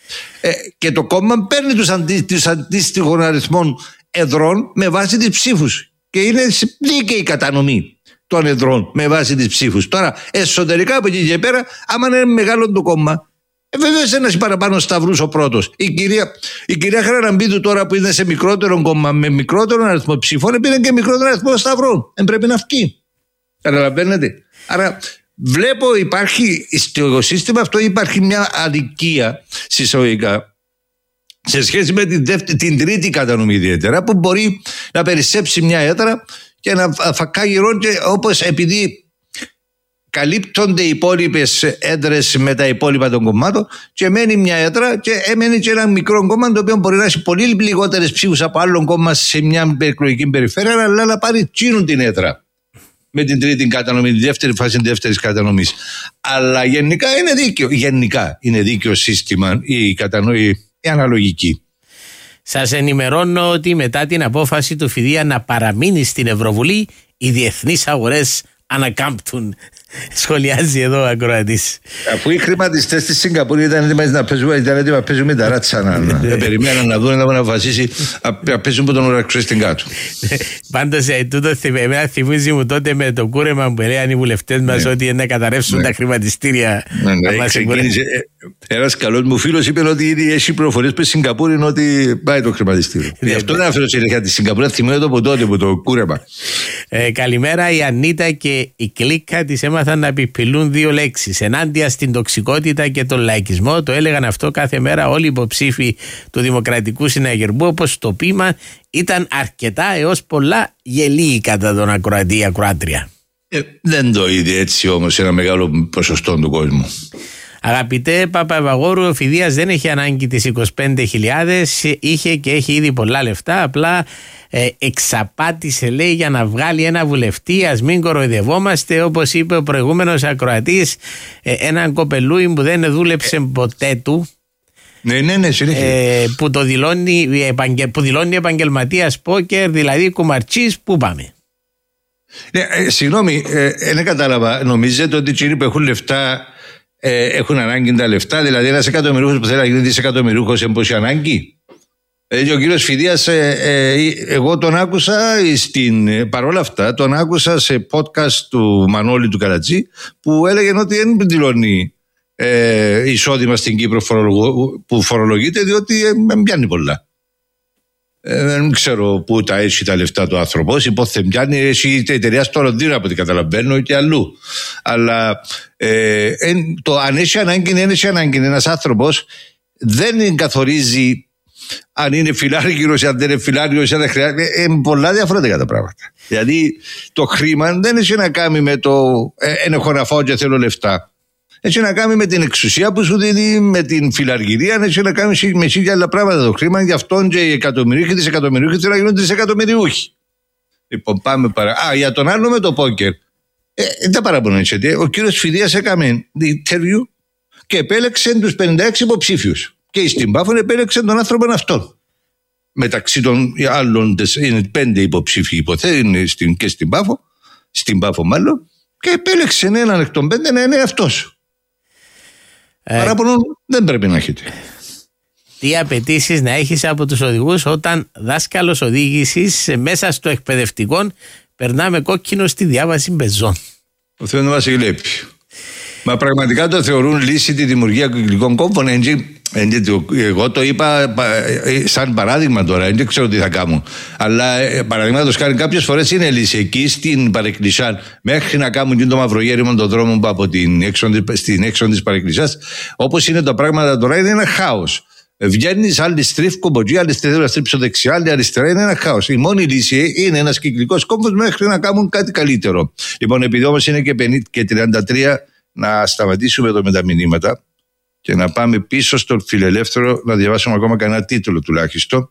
Και το κόμμα παίρνει τους αντίστοιχων αριθμών εδρών με βάση τις ψήφους. Και είναι δίκαιη η κατανομή των εδρών με βάση τις ψήφους. Τώρα, εσωτερικά από εκεί και πέρα, άμα είναι μεγάλο το κόμμα, βεβαίως ένας παραπάνω σταυρούς ο πρώτος. Η κυρία Χαραλαμπίδου τώρα που είναι σε μικρότερο κόμμα με μικρότερο αριθμό ψήφων, πήρε και μικρότερο αριθμό σταυρών. Δεν πρέπει να βγει. Καταλαβαίνετε. Άρα βλέπω υπάρχει στο σύστημα αυτό υπάρχει μια αδικία συσσαγωγικά σε σχέση με την τρίτη κατανομή ιδιαίτερα, που μπορεί να περισσέψει μια έδρα και να φακά γυρών, και όπως επειδή καλύπτονται οι υπόλοιπες έδρες με τα υπόλοιπα των κομμάτων και μένει μια έδρα και έμενε και ένα μικρό κόμμα το οποίο μπορεί να έχει πολύ λιγότερες ψήφους από άλλο κόμμα σε μια εκλογική περιφέρεια, αλλά να πάρει τσίνουν την έδρα με την τρίτη κατανομή, τη δεύτερη φάση δεύτερης κατανομής. Αλλά γενικά είναι δίκαιο. Γενικά είναι δίκαιο σύστημα η κατανοή, η αναλογική. Σας ενημερώνω ότι μετά την απόφαση του Φιδία να παραμείνει στην Ευρωβουλή, οι διεθνείς αγορές ανακάμπτουν. Σχολιάζει εδώ ο ακροατής. Αφού οι χρηματιστές στη Σιγκαπούρη ήταν έτοιμοι να παίζουν με τα ράτσα, περιμέναν να δουν να βασίσει, να παίζουν που τον ουραξούν στην κάτω. Πάντως τούτο θυμίζει μου τότε με το κούρεμα που έλεγαν οι βουλευτές μας ότι να καταρρεύσουν τα χρηματιστήρια. Ένας καλός μου φίλος είπε ότι ήδη έχει πληροφορίες που στη Σιγκαπούρη είναι ότι πάει το χρηματιστήριο. Γι' αυτό δεν έφερε συνέχεια τη Σιγκαπούρη, θυμίζω το από τότε που το κούρεμα. Καλημέρα, η Ανίτα και η κλίκα της έμαθαν να επιπηλούν δύο λέξεις ενάντια στην τοξικότητα και τον λαϊκισμό. Το έλεγαν αυτό κάθε μέρα όλοι οι υποψήφοι του Δημοκρατικού Συναγερμού, όπως το ποίημα ήταν αρκετά έως πολλά γελοί κατά τον ακροατή ή ακροάτρια. Δεν το είδε έτσι όμως ένα μεγάλο ποσοστό του κόσμου. Αγαπητέ Παπαβαγόρου, ο Φιδίας δεν έχει ανάγκη τις 25.000, είχε και έχει ήδη πολλά λεφτά, απλά εξαπάτησε, λέει, για να βγάλει ένα βουλευτή. Ας μην κοροϊδευόμαστε, όπως είπε ο προηγούμενος ακροατής, έναν κοπελούι που δεν δούλεψε ποτέ του. Ναι, συνέχεια. Που δηλώνει επαγγελματίας πόκερ, δηλαδή κουμαρτσής. Πού πάμε? Συγγνώμη, δεν κατάλαβα. Νομίζετε ότι οι που έχουν λεφτά έχουν ανάγκη τα λεφτά? Δηλαδή ένας εκατομμυριούχος που θέλει να γίνει δισεκατομμυριούχος έχει ανάγκη? Ο κύριος Φιδίας, εγώ τον άκουσα παρόλα αυτά τον άκουσα σε podcast του Μανώλη του Καρατζή, που έλεγε ότι δεν δηλώνει εισόδημα στην Κύπρο που φορολογείται, διότι δεν πιάνει πολλά. Δεν ξέρω πού τα έχει τα λεφτά του άνθρωπος. Υπόθεμε πιάνει, έχει εταιρεία στο Λονδίνο από ό,τι καταλαβαίνω και αλλού. Αλλά το αν έχει ανάγκη, δεν έχει ανάγκη. Ένας άνθρωπος δεν καθορίζει αν είναι φιλάργυρος, αν δεν είναι φιλάργυρος, αν δεν χρειάζεται. Πολλά διαφορετικά τα πράγματα. Δηλαδή το χρήμα δεν έχει να κάνει με το έχω να φάω και θέλω λεφτά. Έχει να κάνει με την εξουσία που σου δίνει, με την φιλαργυρία, έχει να κάνει με χίλια άλλα πράγματα το χρήμα. Γι' αυτόν και οι εκατομμυρίουχοι, δισεκατομμυρίουχοι θέλουν να γίνουν τρισεκατομμυριούχοι. Λοιπόν, πάμε παρά. Για τον άλλο με το πόκερ. Δεν παραπονέσετε. Ο κύριος Φιδίας έκανε interview και επέλεξε τους 56 υποψήφιους. Και στην Πάφο επέλεξε τον άνθρωπο αυτόν. Μεταξύ των άλλων είναι 5 υποψήφοι υποθέτουν και στην Πάφο μάλλον, και επέλεξε έναν εκ των 5 να είναι αυτός. Παράπονο δεν πρέπει να έχετε. Τι απαιτήσεις να έχεις από τους οδηγούς όταν δάσκαλος οδήγησης μέσα στο εκπαιδευτικό περνάμε κόκκινο στη διάβαση πεζών? Ο Θεός να μας εγκλέπει. Μα πραγματικά το θεωρούν λύση τη δημιουργία κυκλικών κόμβων? Εγώ το είπα σαν παράδειγμα τώρα, δεν ξέρω τι θα κάνουν. Αλλά παραδείγματος χάρη κάποιες φορές είναι λύση. Εκεί στην Παρεκκλησιά, μέχρι να κάνουν και το μαυρογέρημα των δρόμων από στην έξω της Παρεκκλησιάς, όπως είναι τα πράγματα τώρα, είναι ένα χάος. Βγαίνεις, άλλοι στρίφκουν από εκεί, άλλοι θέλουν να στρίψουν δεξιά, άλλοι αριστερά, είναι ένα χάος. Η μόνη λύση είναι ένας κυκλικός κόμβος μέχρι να κάνουν κάτι καλύτερο. Λοιπόν, επειδή όμως είναι και 33, να σταματήσουμε εδώ με τα μηνύματα και να πάμε πίσω στο Φιλελεύθερο να διαβάσουμε ακόμα κανένα τίτλο τουλάχιστον.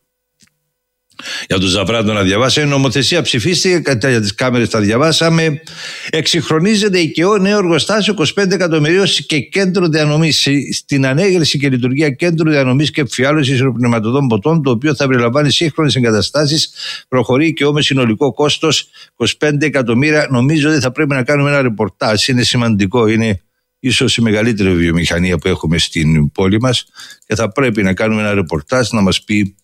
Για τον Ζαβράντο να διαβάσει. Η νομοθεσία ψηφίστηκε, για τις κάμερες τα διαβάσαμε. Εξυγχρονίζεται οικειό νέο εργοστάσιο 25 εκατομμυρίων και κέντρο διανομής. Στην ανέγερση και λειτουργία κέντρου διανομής και εμφιάλωσης πνευματοδών ποτών, το οποίο θα περιλαμβάνει σύγχρονες εγκαταστάσεις. Προχωρεί και με συνολικό κόστος 25 εκατομμύρια. Νομίζω ότι θα πρέπει να κάνουμε ένα ρεπορτάζ. Είναι σημαντικό. Είναι ίσως η μεγαλύτερη βιομηχανία που έχουμε στην πόλη μας, και θα πρέπει να κάνουμε ένα ρεπορτάζ να μας πει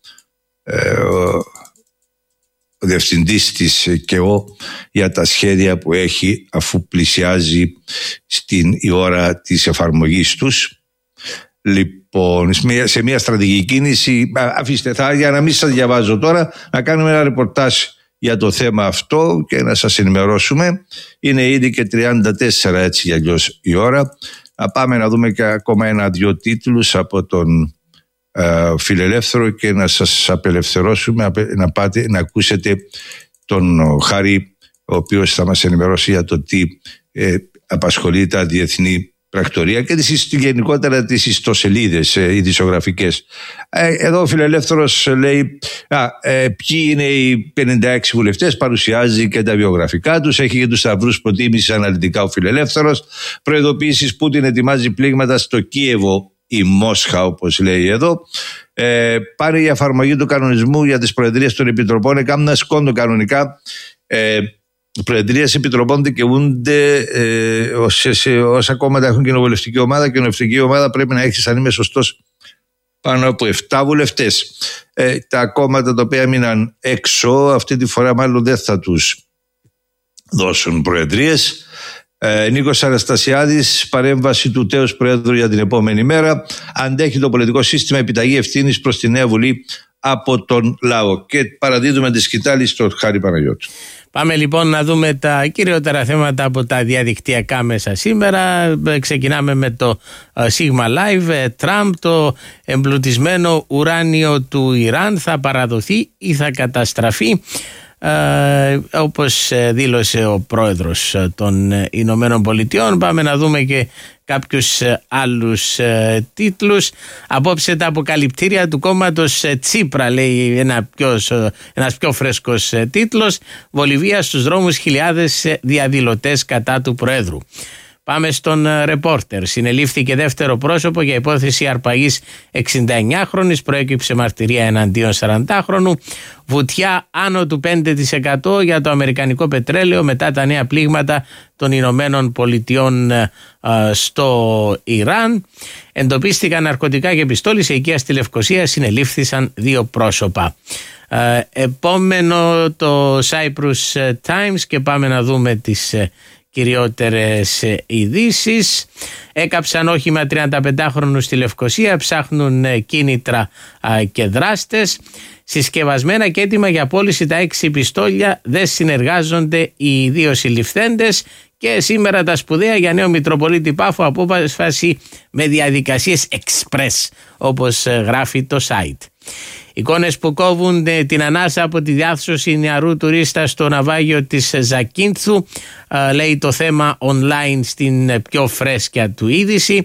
ο διευθυντής της ΚΕΟ για τα σχέδια που έχει, αφού πλησιάζει η ώρα της εφαρμογής τους. Λοιπόν, σε μια στρατηγική κίνηση, αφήστε, για να μην σας διαβάζω τώρα, να κάνουμε ένα ρεπορτάζ για το θέμα αυτό και να σας ενημερώσουμε. Είναι ήδη και 34 έτσι για αλλιώς η ώρα. Να πάμε να δούμε και ακόμα 1-2 τίτλους από τον Φιλελεύθερο και να σας απελευθερώσουμε να πάτε να ακούσετε τον Χάρη, ο οποίος θα μας ενημερώσει για το τι απασχολεί τα διεθνή πρακτορία και γενικότερα τις ιστοσελίδες ειδησιογραφικές. Εδώ ο Φιλελεύθερος λέει ποιοι είναι οι 56 βουλευτές, παρουσιάζει και τα βιογραφικά τους, έχει και τους σταυρούς προτίμησης αναλυτικά ο Φιλελεύθερος. Προειδοποιήσεις: Πούτιν ετοιμάζει πλήγματα στο Κίεβο ή Μόσχα, όπως λέει εδώ. Πάνε η εφαρμογή του κανονισμού για τις προεδρίες των επιτροπών. Έκαναν ένα σκόντο κανονικά. Προεδρίες επιτροπών δικαιούνται όσα κόμματα έχουν κοινοβουλευτική ομάδα. Και η κοινοβουλευτική ομάδα πρέπει να έχει, αν είμαι σωστός, πάνω από 7 βουλευτές. Τα κόμματα τα οποία μείναν έξω, αυτή τη φορά μάλλον δεν θα τους δώσουν προεδρίες. Νίκος Αναστασιάδης, παρέμβαση του τέος Προέδρου για την επόμενη μέρα. Αντέχει το πολιτικό σύστημα επιταγή ευθύνης προς τη Νέα Βουλή από τον λαό. Και παραδίδουμε τη σκητάλη στον Χάρη Παναγιώτου. Πάμε λοιπόν να δούμε τα κυριότερα θέματα από τα διαδικτυακά μέσα σήμερα. Ξεκινάμε με το Sigma Live. Τραμπ, το εμπλουτισμένο ουράνιο του Ιράν θα παραδοθεί ή θα καταστραφεί, όπως δήλωσε ο πρόεδρος των Ηνωμένων Πολιτειών. Πάμε να δούμε και κάποιους άλλους τίτλους. Απόψε τα αποκαλυπτήρια του κόμματος Τσίπρα, λέει ένας πιο φρέσκος τίτλος. Βολιβία στους δρόμους, χιλιάδες διαδηλωτές κατά του Προέδρου. Πάμε στον ρεπόρτερ. Συνελήφθηκε δεύτερο πρόσωπο για υπόθεση αρπαγής 69χρονης. Προέκυψε μαρτυρία εναντίον 40χρονου. Βουτιά άνω του 5% για το αμερικανικό πετρέλαιο μετά τα νέα πλήγματα των Ηνωμένων Πολιτειών στο Ιράν. Εντοπίστηκαν ναρκωτικά και πιστόλι σε οικία στη Λευκοσία. Συνελήφθησαν 2 πρόσωπα. Επόμενο το Cyprus Times και πάμε να δούμε τις κυριότερες ειδήσεις. Έκαψαν όχημα 35χρονους στη Λευκοσία, ψάχνουν κίνητρα και δράστες. Συσκευασμένα και έτοιμα για πώληση τα 6 πιστόλια, δεν συνεργάζονται οι 2 συλληφθέντες. Και σήμερα τα σπουδαία για νέο Μητροπολίτη Πάφο, απόφαση με διαδικασίες express, όπως γράφει το site. Εικόνες που κόβουν την ανάσα από τη διάσωση νεαρού τουρίστα στο ναυάγιο της Ζακίνθου, λέει το θέμα online στην πιο φρέσκια του είδηση.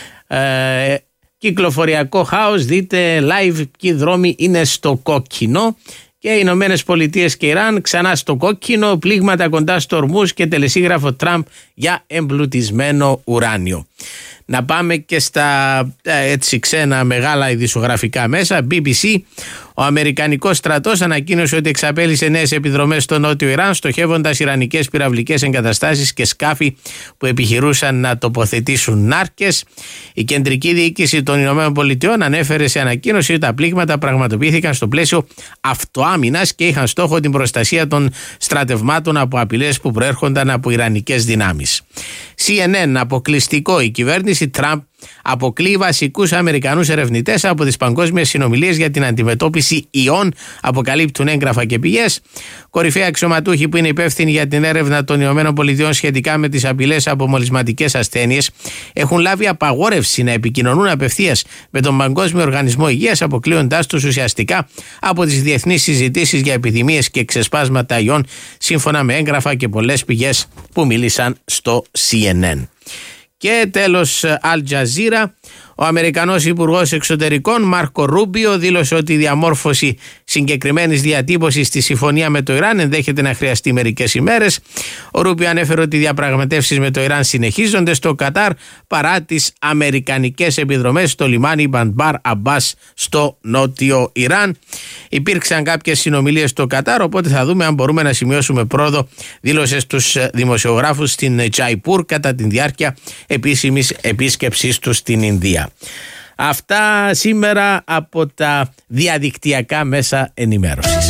Κυκλοφοριακό χάος, δείτε live ποιοι δρόμοι είναι στο κόκκινο. Και οι Ηνωμένες Πολιτείες και Ιράν ξανά στο κόκκινο, πλήγματα κοντά στο Ορμούζ και τελεσίγραφο Τραμπ για εμπλουτισμένο ουράνιο. Να πάμε και στα έτσι ξένα μεγάλα ειδησιογραφικά μέσα. BBC. Ο Αμερικανικός στρατός ανακοίνωσε ότι εξαπέλυσε νέες επιδρομές στο νότιο Ιράν, στοχεύοντας ιρανικές πυραυλικές εγκαταστάσεις και σκάφη που επιχειρούσαν να τοποθετήσουν νάρκες. Η κεντρική διοίκηση των ΗΠΑ ανέφερε σε ανακοίνωση ότι τα πλήγματα πραγματοποιήθηκαν στο πλαίσιο αυτοάμυνας και είχαν στόχο την προστασία των στρατευμάτων από απειλές που προέρχονταν από ιρανικές δυνάμεις. CNN. Αποκλειστικό. Η κυβέρνηση Τραμπ αποκλείει βασικούς Αμερικανούς ερευνητές από τις παγκόσμιες συνομιλίες για την αντιμετώπιση ιών, αποκαλύπτουν έγγραφα και πηγές. Κορυφαία αξιωματούχοι που είναι υπεύθυνοι για την έρευνα των ΗΠΑ σχετικά με τις απειλές από μολυσματικές ασθένειες έχουν λάβει απαγόρευση να επικοινωνούν απευθείας με τον Παγκόσμιο Οργανισμό Υγείας, αποκλείοντάς τους ουσιαστικά από τις διεθνείς συζητήσεις για επιδημίες και ξεσπάσματα ιών, σύμφωνα με έγγραφα και πολλές πηγές που μίλησαν στο CNN. Και τέλος Al Jazeera. Ο Αμερικανός Υπουργός Εξωτερικών Μάρκο Ρούμπιο δήλωσε ότι η διαμόρφωση συγκεκριμένης διατύπωσης στη συμφωνία με το Ιράν ενδέχεται να χρειαστεί μερικές ημέρες. Ο Ρούμπιο ανέφερε ότι οι διαπραγματεύσεις με το Ιράν συνεχίζονται στο Κατάρ παρά τις αμερικανικές επιδρομές στο λιμάνι Μπαντμπάρ Αμπάς στο νότιο Ιράν. Υπήρξαν κάποιες συνομιλίες στο Κατάρ, οπότε θα δούμε αν μπορούμε να σημειώσουμε πρόοδο, δήλωσε στους δημοσιογράφους στην Τζαϊπούρ κατά τη διάρκεια επίσημης επίσκεψής του στην Ινδία. Αυτά σήμερα από τα διαδικτυακά μέσα ενημέρωσης.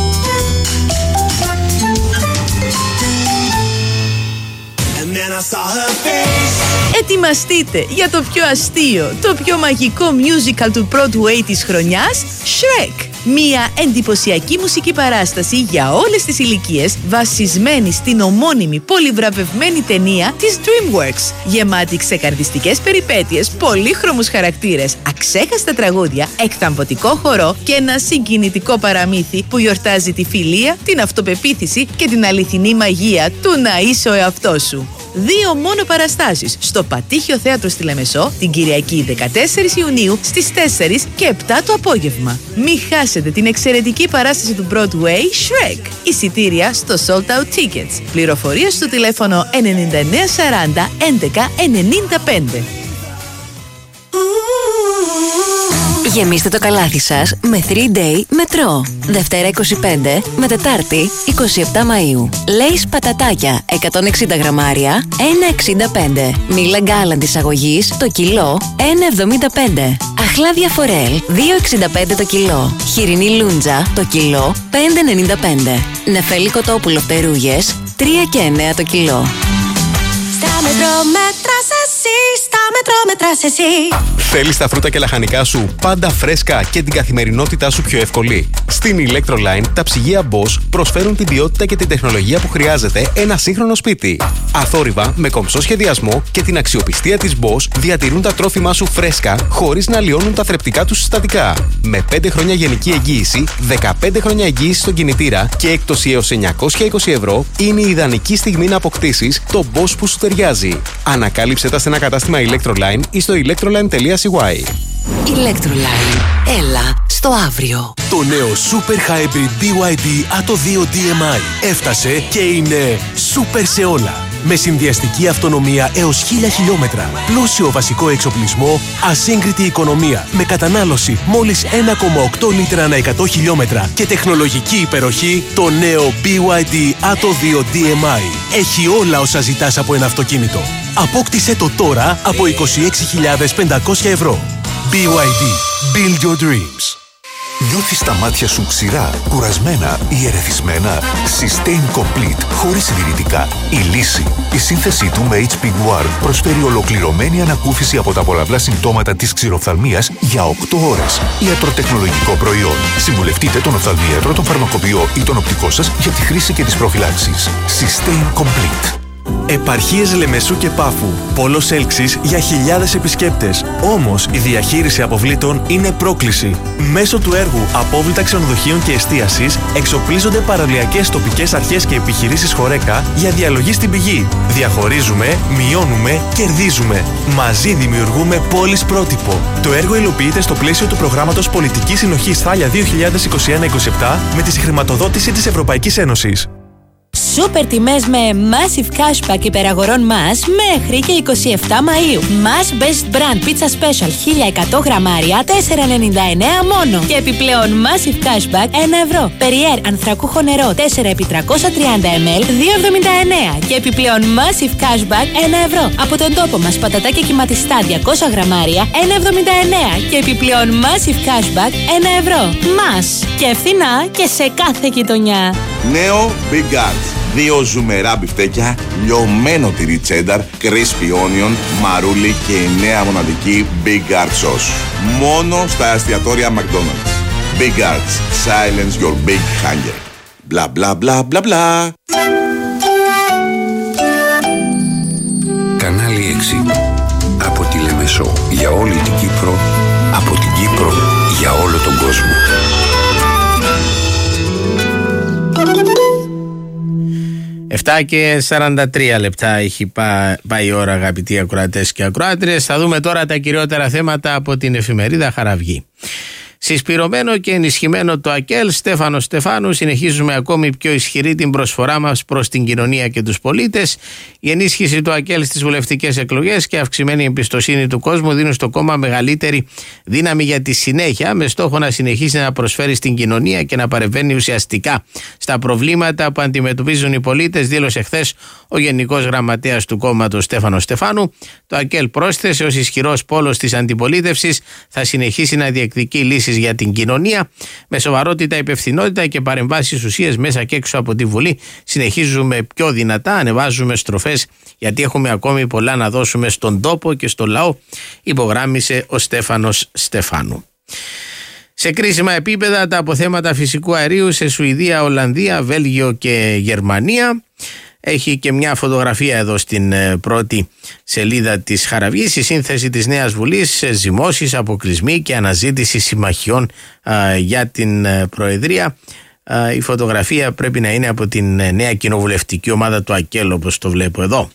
Ετοιμαστείτε για το πιο αστείο, το πιο μαγικό musical του Broadway της χρονιάς, Shrek. Μία εντυπωσιακή μουσική παράσταση για όλες τις ηλικίες, βασισμένη στην ομώνυμη πολυβραβευμένη ταινία της DreamWorks. Γεμάτη ξεκαρδιστικές περιπέτειες, πολύχρωμους χαρακτήρες, αξέχαστα τραγούδια, εκθαμβωτικό χορό και ένα συγκινητικό παραμύθι που γιορτάζει τη φιλία, την αυτοπεποίθηση και την αληθινή μαγεία του να είσαι ο εαυτός σου. 2 μόνο παραστάσεις στο Πατήχιο Θέατρο στη Λεμεσό την Κυριακή 14 Ιουνίου στις 4 και 7 το απόγευμα. Μη χάσετε την εξαιρετική παράσταση του Broadway Shrek. Εισιτήρια στο Sold Out Tickets. Πληροφορίες στο τηλέφωνο 9940 11 95. Γεμίστε το καλάθι σας με 3-day μετρό. Δευτέρα 25 με Τετάρτη 27 Μαΐου. Λέις πατατάκια 160 γραμμάρια 1,65. Μήλα γκάλαντ εισαγωγής το κιλό 1,75. Αχλάδια φορέλ 2,65 το κιλό. Χοιρινή λούντζα το κιλό 5,95. Νεφέλη κοτόπουλο φτερούγες 3,9 το κιλό. Στα μετρό μέτρας εσύ, στα μετρό μετράς εσύ. Θέλεις τα φρούτα και λαχανικά σου πάντα φρέσκα και την καθημερινότητά σου πιο εύκολη? Στην Electroline τα ψυγεία Bosch προσφέρουν την ποιότητα και την τεχνολογία που χρειάζεται ένα σύγχρονο σπίτι. Αθόρυβα, με κομψό σχεδιασμό και την αξιοπιστία της Bosch διατηρούν τα τρόφιμά σου φρέσκα χωρίς να λιώνουν τα θρεπτικά τους συστατικά. Με 5 χρόνια γενική εγγύηση, 15 χρόνια εγγύηση στον κινητήρα και έκπτωση έως 920 ευρώ, είναι η ιδανική στιγμή να αποκτήσεις το Bosch που σου ταιριάζει. Ανακάλυψε τα σε ένα κατάστημα Electroline ή στο electroline.cy. Electroline. Έλα στο αύριο. Το νέο Super Hybrid BYD Atto 2 DMI έφτασε και είναι super σε όλα. Με συνδυαστική αυτονομία έως 1000 χιλιόμετρα, πλούσιο βασικό εξοπλισμό, ασύγκριτη οικονομία, με κατανάλωση μόλις 1,8 λίτρα ανά 100 χιλιόμετρα και τεχνολογική υπεροχή, το νέο BYD Atto 2 DMI έχει όλα όσα ζητάς από ένα αυτοκίνητο. Απόκτησε το τώρα από 26.500 ευρώ. BYD. Build your dreams. Νιώθεις τα μάτια σου ξηρά, κουρασμένα ή ερεθισμένα? Sustain Complete, χωρίς συντηρητικά. Η λύση. Η σύνθεσή του με HP Guard προσφέρει ολοκληρωμένη ανακούφιση από τα πολλαπλά συμπτώματα της ξηροφθαλμίας για 8 ώρες. Ιατροτεχνολογικό προϊόν. Συμβουλευτείτε τον οφθαλμίατρο, τον φαρμακοποιό ή τον οπτικό σας για τη χρήση και τις προφυλάξεις. Sustain Complete. Επαρχίες Λεμεσού και Πάφου. Πόλος έλξης για χιλιάδες επισκέπτες. Όμως η διαχείριση αποβλήτων είναι πρόκληση. Μέσω του έργου Απόβλητα Ξενοδοχείων και Εστίασης εξοπλίζονται παραλιακές τοπικές αρχές και επιχειρήσεις Χορέκα για διαλογή στην πηγή. Διαχωρίζουμε, μειώνουμε, κερδίζουμε. Μαζί δημιουργούμε πόλεις πρότυπο. Το έργο υλοποιείται στο πλαίσιο του προγράμματος Πολιτικής Συνοχής Θάλια 2021-27 με τη συγχρηματοδότηση της Ευρωπαϊκής Ένωσης. Σούπερ τιμές με Massive Cashback υπεραγορών μας μέχρι και 27 Μαΐου. Mass Best Brand Pizza Special 1100 γραμμάρια 4,99 μόνο. Και επιπλέον Massive Cashback 1 ευρώ. Perrier ανθρακούχο νερό 4x330 ml 2,79. Και επιπλέον Massive Cashback 1 ευρώ. Από τον τόπο μας πατατάκια κυματιστά 200 γραμμάρια 1,79. Και επιπλέον Massive Cashback 1 ευρώ. Μας και φθηνά και σε κάθε γειτονιά. Νέο Big Guards. 2 ζουμερά μπιφτέκια, λιωμένο τυρί τσένταρ, crispy onion, μαρούλι και η νέα μοναδική Big Guard sauce. Μόνο στα εστιατόρια McDonald's. Big Guards. Silence your big hunger. Μπλα μπλα μπλα μπλα μπλα. Κανάλι 6. Από τη Λεμεσό για όλη την Κύπρο, από την Κύπρο για όλο τον κόσμο. 7:43 έχει πάει η ώρα, αγαπητοί ακροατές και ακροάτριες. Θα δούμε τώρα τα κυριότερα θέματα από την εφημερίδα Χαραυγή. Συσπυρωμένο και ενισχυμένο το ΑΚΕΛ, Στέφανο Στεφάνου, συνεχίζουμε ακόμη πιο ισχυρή την προσφορά μας προς την κοινωνία και τους πολίτες. Η ενίσχυση του ΑΚΕΛ στις βουλευτικές εκλογές και αυξημένη εμπιστοσύνη του κόσμου δίνουν στο κόμμα μεγαλύτερη δύναμη για τη συνέχεια, με στόχο να συνεχίσει να προσφέρει στην κοινωνία και να παρεμβαίνει ουσιαστικά στα προβλήματα που αντιμετωπίζουν οι πολίτες, δήλωσε χθες ο Γενικός Γραμματέας του κόμματος Στέφανος Στεφάνου. Το ΑΚΕΛ πρόσθεσε, ως ισχυρός πόλος της αντιπολίτευσης θα συνεχίσει να διεκδικεί λύσεις για την κοινωνία με σοβαρότητα, υπευθυνότητα και παρεμβάσεις ουσίες μέσα και έξω από τη Βουλή. Συνεχίζουμε πιο δυνατά, ανεβάζουμε στροφές γιατί έχουμε ακόμη πολλά να δώσουμε στον τόπο και στο λαό, υπογράμμισε ο Στέφανος Στεφάνου. Σε κρίσιμα επίπεδα τα αποθέματα φυσικού αερίου σε Σουηδία, Ολλανδία, Βέλγιο και Γερμανία. Έχει και μια φωτογραφία εδώ στην πρώτη σελίδα της Χαραυγής, η σύνθεση της Νέας Βουλής, ζυμώσεις, αποκλεισμοί και αναζήτηση συμμαχιών για την Προεδρία. Η φωτογραφία πρέπει να είναι από την νέα κοινοβουλευτική ομάδα του ΑΚΕΛ, όπως το βλέπω εδώ.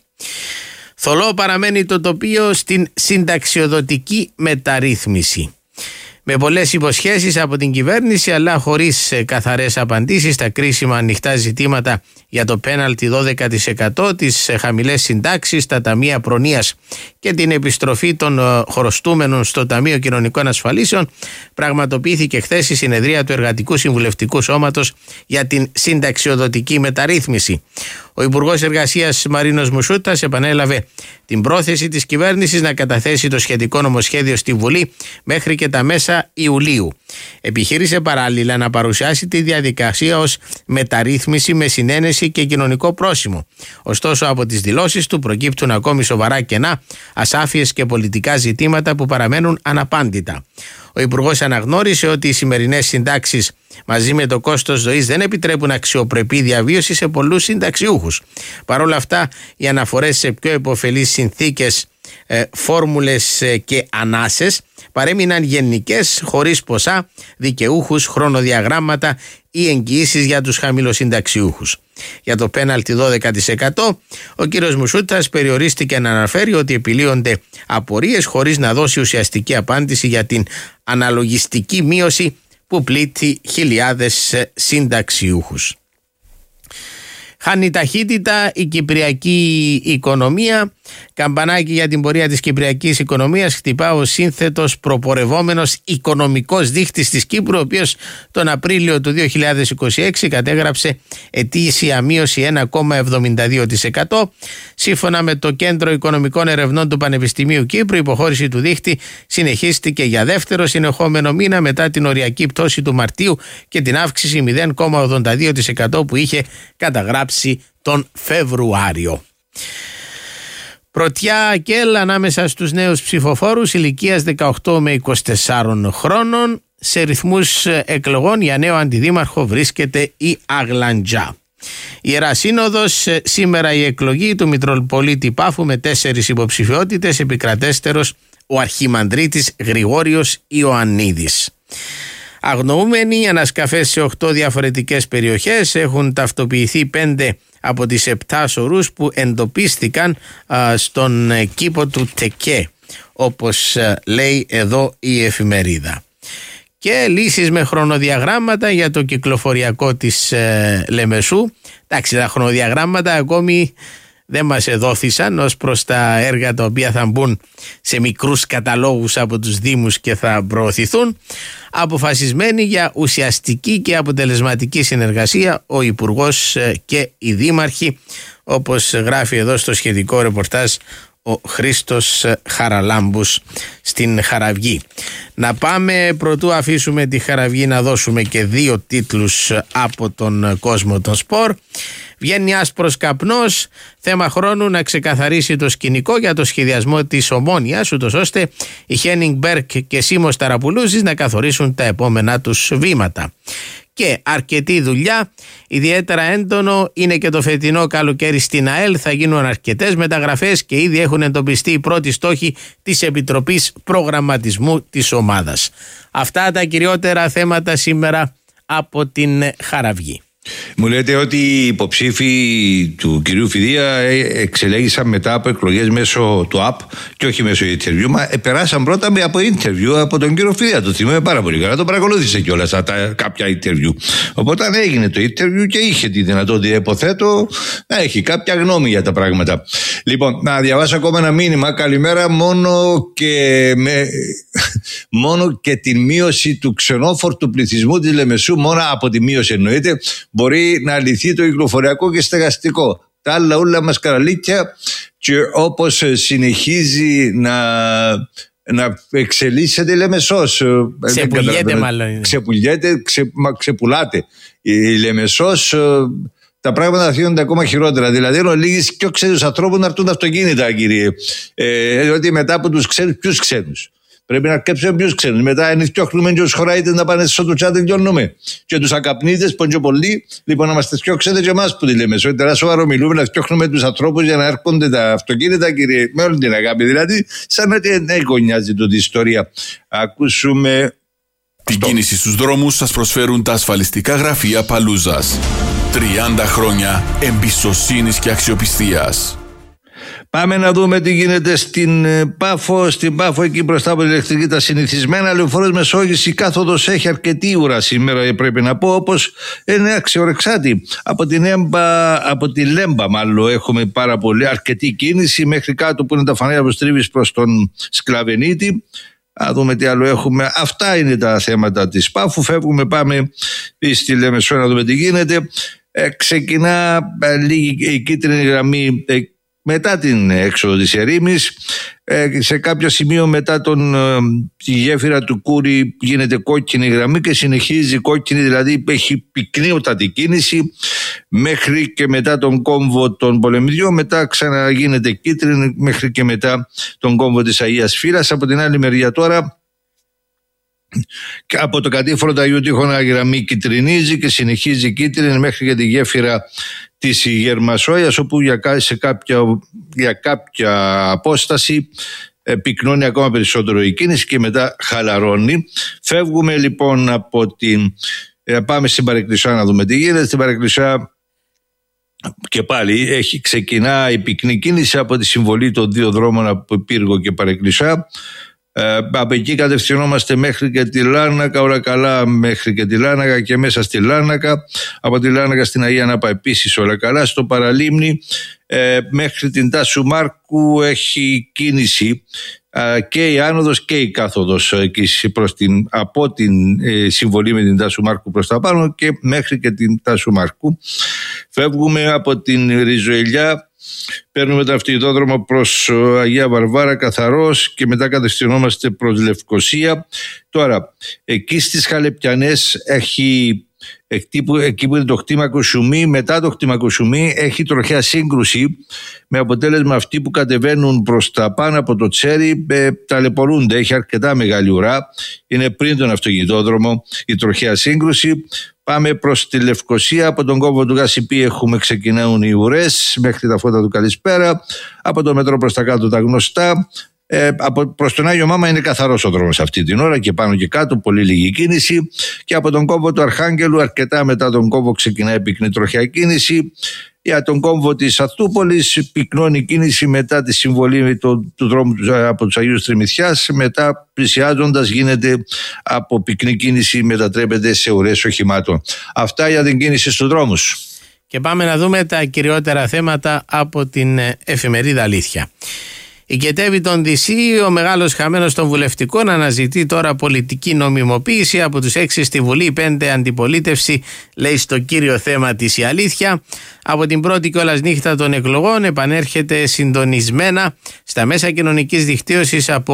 Θολό παραμένει το τοπίο στην συνταξιοδοτική μεταρρύθμιση. Με πολλές υποσχέσεις από την κυβέρνηση αλλά χωρίς καθαρές απαντήσεις στα κρίσιμα ανοιχτά ζητήματα για το πέναλτι 12%, τις χαμηλές συντάξεις, τα ταμεία προνοίας και την επιστροφή των χρωστούμενων στο Ταμείο Κοινωνικών Ασφαλίσεων, πραγματοποιήθηκε χθες η συνεδρία του Εργατικού Συμβουλευτικού Σώματος για την συνταξιοδοτική μεταρρύθμιση. Ο Υπουργός Εργασίας Μαρίνος Μουσούτας επανέλαβε την πρόθεση της κυβέρνησης να καταθέσει το σχετικό νομοσχέδιο στη Βουλή μέχρι και τα μέσα Ιουλίου. Επιχείρησε παράλληλα να παρουσιάσει τη διαδικασία ως μεταρρύθμιση με συνένεση και κοινωνικό πρόσημο. Ωστόσο, από τις δηλώσεις του προκύπτουν ακόμη σοβαρά κενά, ασάφειες και πολιτικά ζητήματα που παραμένουν αναπάντητα. Ο Υπουργός αναγνώρισε ότι οι σημερινές συντάξεις μαζί με το κόστος ζωής δεν επιτρέπουν αξιοπρεπή διαβίωση σε πολλούς συνταξιούχους. Παρ' όλα αυτά, οι αναφορές σε πιο υποφελείς συνθήκες, φόρμουλες και ανάσες παρέμειναν γενικές, χωρίς ποσά, δικαιούχους, χρονοδιαγράμματα ή εγγυήσεις για τους χαμηλοσυνταξιούχους. Για το πέναλτι 12%, ο κύριος Μουσούτας περιορίστηκε να αναφέρει ότι επιλύονται απορίες χωρίς να δώσει ουσιαστική απάντηση για την αναλογιστική μείωση που πλήττει χιλιάδες συνταξιούχους. Χάνει ταχύτητα η κυπριακή οικονομία. Καμπανάκι για την πορεία της κυπριακής οικονομίας χτυπά ο σύνθετος προπορευόμενος οικονομικός δείχτης της Κύπρου, ο οποίος τον Απρίλιο του 2026 κατέγραψε ετήσια μείωση 1,72%. Σύμφωνα με το Κέντρο Οικονομικών Ερευνών του Πανεπιστημίου Κύπρου, η υποχώρηση του δείχτη συνεχίστηκε για δεύτερο συνεχόμενο μήνα μετά την οριακή πτώση του Μαρτίου και την αύξηση 0,82% που είχε καταγράψει τον Φεβρουάριο. Πρωτιά ΑΚΕΛ ανάμεσα στους νέους ψηφοφόρους ηλικίας 18 με 24 χρόνων. Σε ρυθμούς εκλογών για νέο αντιδήμαρχο βρίσκεται η Αγλαντζά. Η Ιερά Σύνοδος, σήμερα η εκλογή του Μητροπολίτη Πάφου με 4 υποψηφιότητες, επικρατέστερος ο Αρχιμανδρίτης Γρηγόριος Ιωαννίδης. Αγνοούμενοι ανασκαφές σε 8 διαφορετικές περιοχές, έχουν ταυτοποιηθεί 5 από τις 7 σωρούς που εντοπίστηκαν στον κήπο του Τεκέ, όπως λέει εδώ η εφημερίδα. Και λύσεις με χρονοδιαγράμματα για το κυκλοφοριακό της Λεμεσού. Εντάξει, τα χρονοδιαγράμματα ακόμη δεν μας εδόθησαν ως προς τα έργα τα οποία θα μπουν σε μικρούς καταλόγους από τους Δήμους και θα προωθηθούν. Αποφασισμένοι για ουσιαστική και αποτελεσματική συνεργασία ο Υπουργός και οι Δήμαρχοι, όπως γράφει εδώ στο σχετικό ρεπορτάζ ο Χρήστος Χαραλάμπους στην Χαραυγή. Να πάμε, πρωτού αφήσουμε τη Χαραυγή, να δώσουμε και 2 τίτλους από τον κόσμο των σπορ. Βγαίνει άσπρος καπνός, θέμα χρόνου να ξεκαθαρίσει το σκηνικό για το σχεδιασμό της Ομόνοιας, ούτως ώστε οι Χένινγκ Μπέρκ και Σίμος Ταραπουλούζης να καθορίσουν τα επόμενά τους βήματα. Και αρκετή δουλειά, ιδιαίτερα έντονο είναι και το φετινό καλοκαίρι στην ΑΕΛ. Θα γίνουν αρκετές μεταγραφές και ήδη έχουν εντοπιστεί οι πρώτοι στόχοι της Επιτροπής Προγραμματισμού της ομάδας. Αυτά τα κυριότερα θέματα σήμερα από την Χαραυγή. Μου λέτε ότι οι υποψήφοι του κυρίου Φιδία εξελέγησαν μετά από εκλογές μέσω του app και όχι μέσω interview. Μα περάσαν πρώτα από interview από τον κύριο Φιδία. Το θυμάμαι πάρα πολύ καλά. Το παρακολούθησε κιόλας κάποια interview. Οπότε έγινε το interview και είχε τη δυνατότητα, υποθέτω, να έχει κάποια γνώμη για τα πράγματα. Λοιπόν, να διαβάσω ακόμα ένα μήνυμα. Καλημέρα. Μόνο και την μείωση του ξενόφορτου πληθυσμού της Λεμεσού, μόνο από τη μείωση εννοείται, μπορεί να λυθεί το κυκλοφοριακό και στεγαστικό. Τα άλλα όλα μας καραλίκια, και όπως συνεχίζει να εξελίσσεται η Λεμεσός. Ξεπουλιέται μάλλον. Ξεπουλάται η Λεμεσός. Τα πράγματα θα γίνονται ακόμα χειρότερα. Δηλαδή, ενώ λίγοι πιο ξένους ανθρώπους να έρθουν τα αυτοκίνητα, κύριε. Διότι μετά από τους ξένους, ποιους ξένους? Πρέπει να αρκέψουμε ποιους ξένους. Μετά ενηθιώχνουμε και τους χωράιτες να πάνε στο τσάτ, τελειώνουμε. Και τους ακαπνίτες, που είναι και πολλοί, λοιπόν, να μας θιώξετε και εμάς που τη λέμε. Σε τεράστιο σοβαρό μιλούμε, να θιώχνουμε τους ανθρώπους για να έρχονται τα αυτοκίνητα, κύριε, με όλη την αγάπη. Δηλαδή, σαν να δεν εικονιάζει τούτη η ιστορία. Ακούσουμε. Την κίνηση στους δρόμους σας προσφέρουν τα ασφαλιστικά γραφεία Παλούζας. 30 χρόνια εμπιστοσύνης και αξιοπιστίας. Πάμε να δούμε τι γίνεται στην Πάφο. Στην Πάφο, εκεί μπροστά από την ηλεκτρική, τα συνηθισμένα. Λεωφορείος Μεσόγειος, η κάθοδος έχει αρκετή ουρά σήμερα, πρέπει να πω, όπως είναι αξιορεξάτη. Από τη Λέμπα, μάλλον, έχουμε πάρα πολύ αρκετή κίνηση μέχρι κάτω που είναι τα φανάρια που στρίβεις προς τον Σκλαβενίτη. Να δούμε τι άλλο έχουμε. Αυτά είναι τα θέματα της Πάφου. Φεύγουμε, πάμε στη Λεμεσό να δούμε τι γίνεται. Ξεκινά λίγη η κίτρινη γραμμή μετά την έξοδο της ερήμης. Σε κάποιο σημείο μετά τη γέφυρα του Κούρη γίνεται κόκκινη γραμμή και συνεχίζει κόκκινη, δηλαδή έχει πυκνίωτατη κίνηση μέχρι και μετά τον κόμβο των Πολεμιδιών. Μετά ξαναγίνεται κίτρινη μέχρι και μετά τον κόμβο της Αγίας Φύρας. Από την άλλη μεριά τώρα, από το κατήφορο του Αγίου Τείχονα, γραμμή κυτρινίζει και συνεχίζει κίτρινη μέχρι και τη γέφυρα της Γερμασόιας, όπου για κάποια απόσταση πυκνώνει ακόμα περισσότερο η κίνηση και μετά χαλαρώνει. Φεύγουμε λοιπόν από πάμε στην Παρεκκλησιά να δούμε τι γίνεται. Στην Παρεκκλησιά και πάλι ξεκινά η πυκνή κίνηση από τη συμβολή των δύο δρόμων από Πύργο και Παρεκκλησιά. Από εκεί κατευθυνόμαστε μέχρι και τη Λάρνακα, όλα καλά μέχρι και τη Λάρνακα και μέσα στη Λάρνακα. Από τη Λάρνακα στην Αγία Νάπα επίσης όλα καλά. Στο Παραλίμνη μέχρι την Τάσου Μάρκου έχει κίνηση και η άνοδος και η κάθοδος από την συμβολή με την Τάσου Μάρκου προς τα πάνω και μέχρι και την Τάσου Μάρκου. Φεύγουμε από την Ριζοελιά, παίρνουμε το αυτοκινητόδρομο προς Αγία Βαρβάρα καθαρός και μετά κατευθυνόμαστε προς Λευκοσία. Τώρα, εκεί στις Χαλεπιανές εκεί που είναι το χτήμα Κουσουμί, μετά το χτήμα Κουσουμί έχει τροχαία σύγκρουση, με αποτέλεσμα αυτοί που κατεβαίνουν προς τα πάνω από το Τσέρι ταλαιπωρούνται. Έχει αρκετά μεγάλη ουρά, είναι πριν τον αυτοκινητόδρομο η τροχαία σύγκρουση. Πάμε προς τη Λευκοσία. Από τον κόμβο του Γασιπί ξεκινάουν οι ουρές μέχρι τα φώτα του Καλησπέρα. Από το μετρό προς τα κάτω τα γνωστά. Προς τον Άγιο Μάμα είναι καθαρός ο δρόμος αυτή την ώρα και πάνω και κάτω πολύ λίγη κίνηση. Και από τον κόμβο του Αρχάγγελου, αρκετά μετά τον κόμβο, ξεκινάει πυκνή τροχιά κίνηση. Για τον κόμβο της Αθούπολης πυκνώνει κίνηση μετά τη συμβολή του δρόμου από τους Αγίους Τριμηθιάς. Μετά, πλησιάζοντας, γίνεται από πυκνή κίνηση, μετατρέπεται σε ουρές οχημάτων. Αυτά για την κίνηση στους δρόμους. Και πάμε να δούμε τα κυριότερα θέματα από την εφημερίδα Αλήθεια. Οικετεύει τον Δυσί, ο μεγάλος χαμένος των βουλευτικών αναζητεί τώρα πολιτική νομιμοποίηση από τους 6 στη Βουλή, 5 αντιπολίτευση, λέει στο κύριο θέμα της η Αλήθεια. Από την πρώτη κιόλας νύχτα των εκλογών επανέρχεται συντονισμένα στα μέσα κοινωνικής δικτύωσης από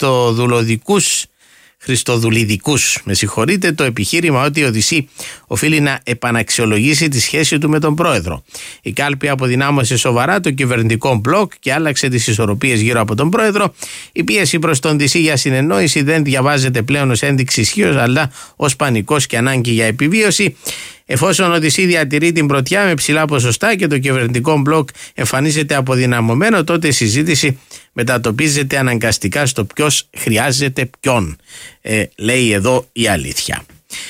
χριστοδουλιδικούς, το επιχείρημα ότι ο Δυσί οφείλει να επαναξιολογήσει τη σχέση του με τον πρόεδρο. Η κάλπη αποδυνάμωσε σοβαρά το κυβερνητικό μπλοκ και άλλαξε τις ισορροπίες γύρω από τον πρόεδρο. Η πίεση προς τον Δυσί για συνεννόηση δεν διαβάζεται πλέον ως ένδειξη ισχύως, αλλά ως πανικός και ανάγκη για επιβίωση. Εφόσον ο Δυσί διατηρεί την πρωτιά με ψηλά ποσοστά και το κυβερνητικό μπλοκ εμφανίζεται αποδυναμωμένο, τότε η συζήτηση μετατοπίζεται αναγκαστικά στο ποιος χρειάζεται ποιον, λέει εδώ η Αλήθεια.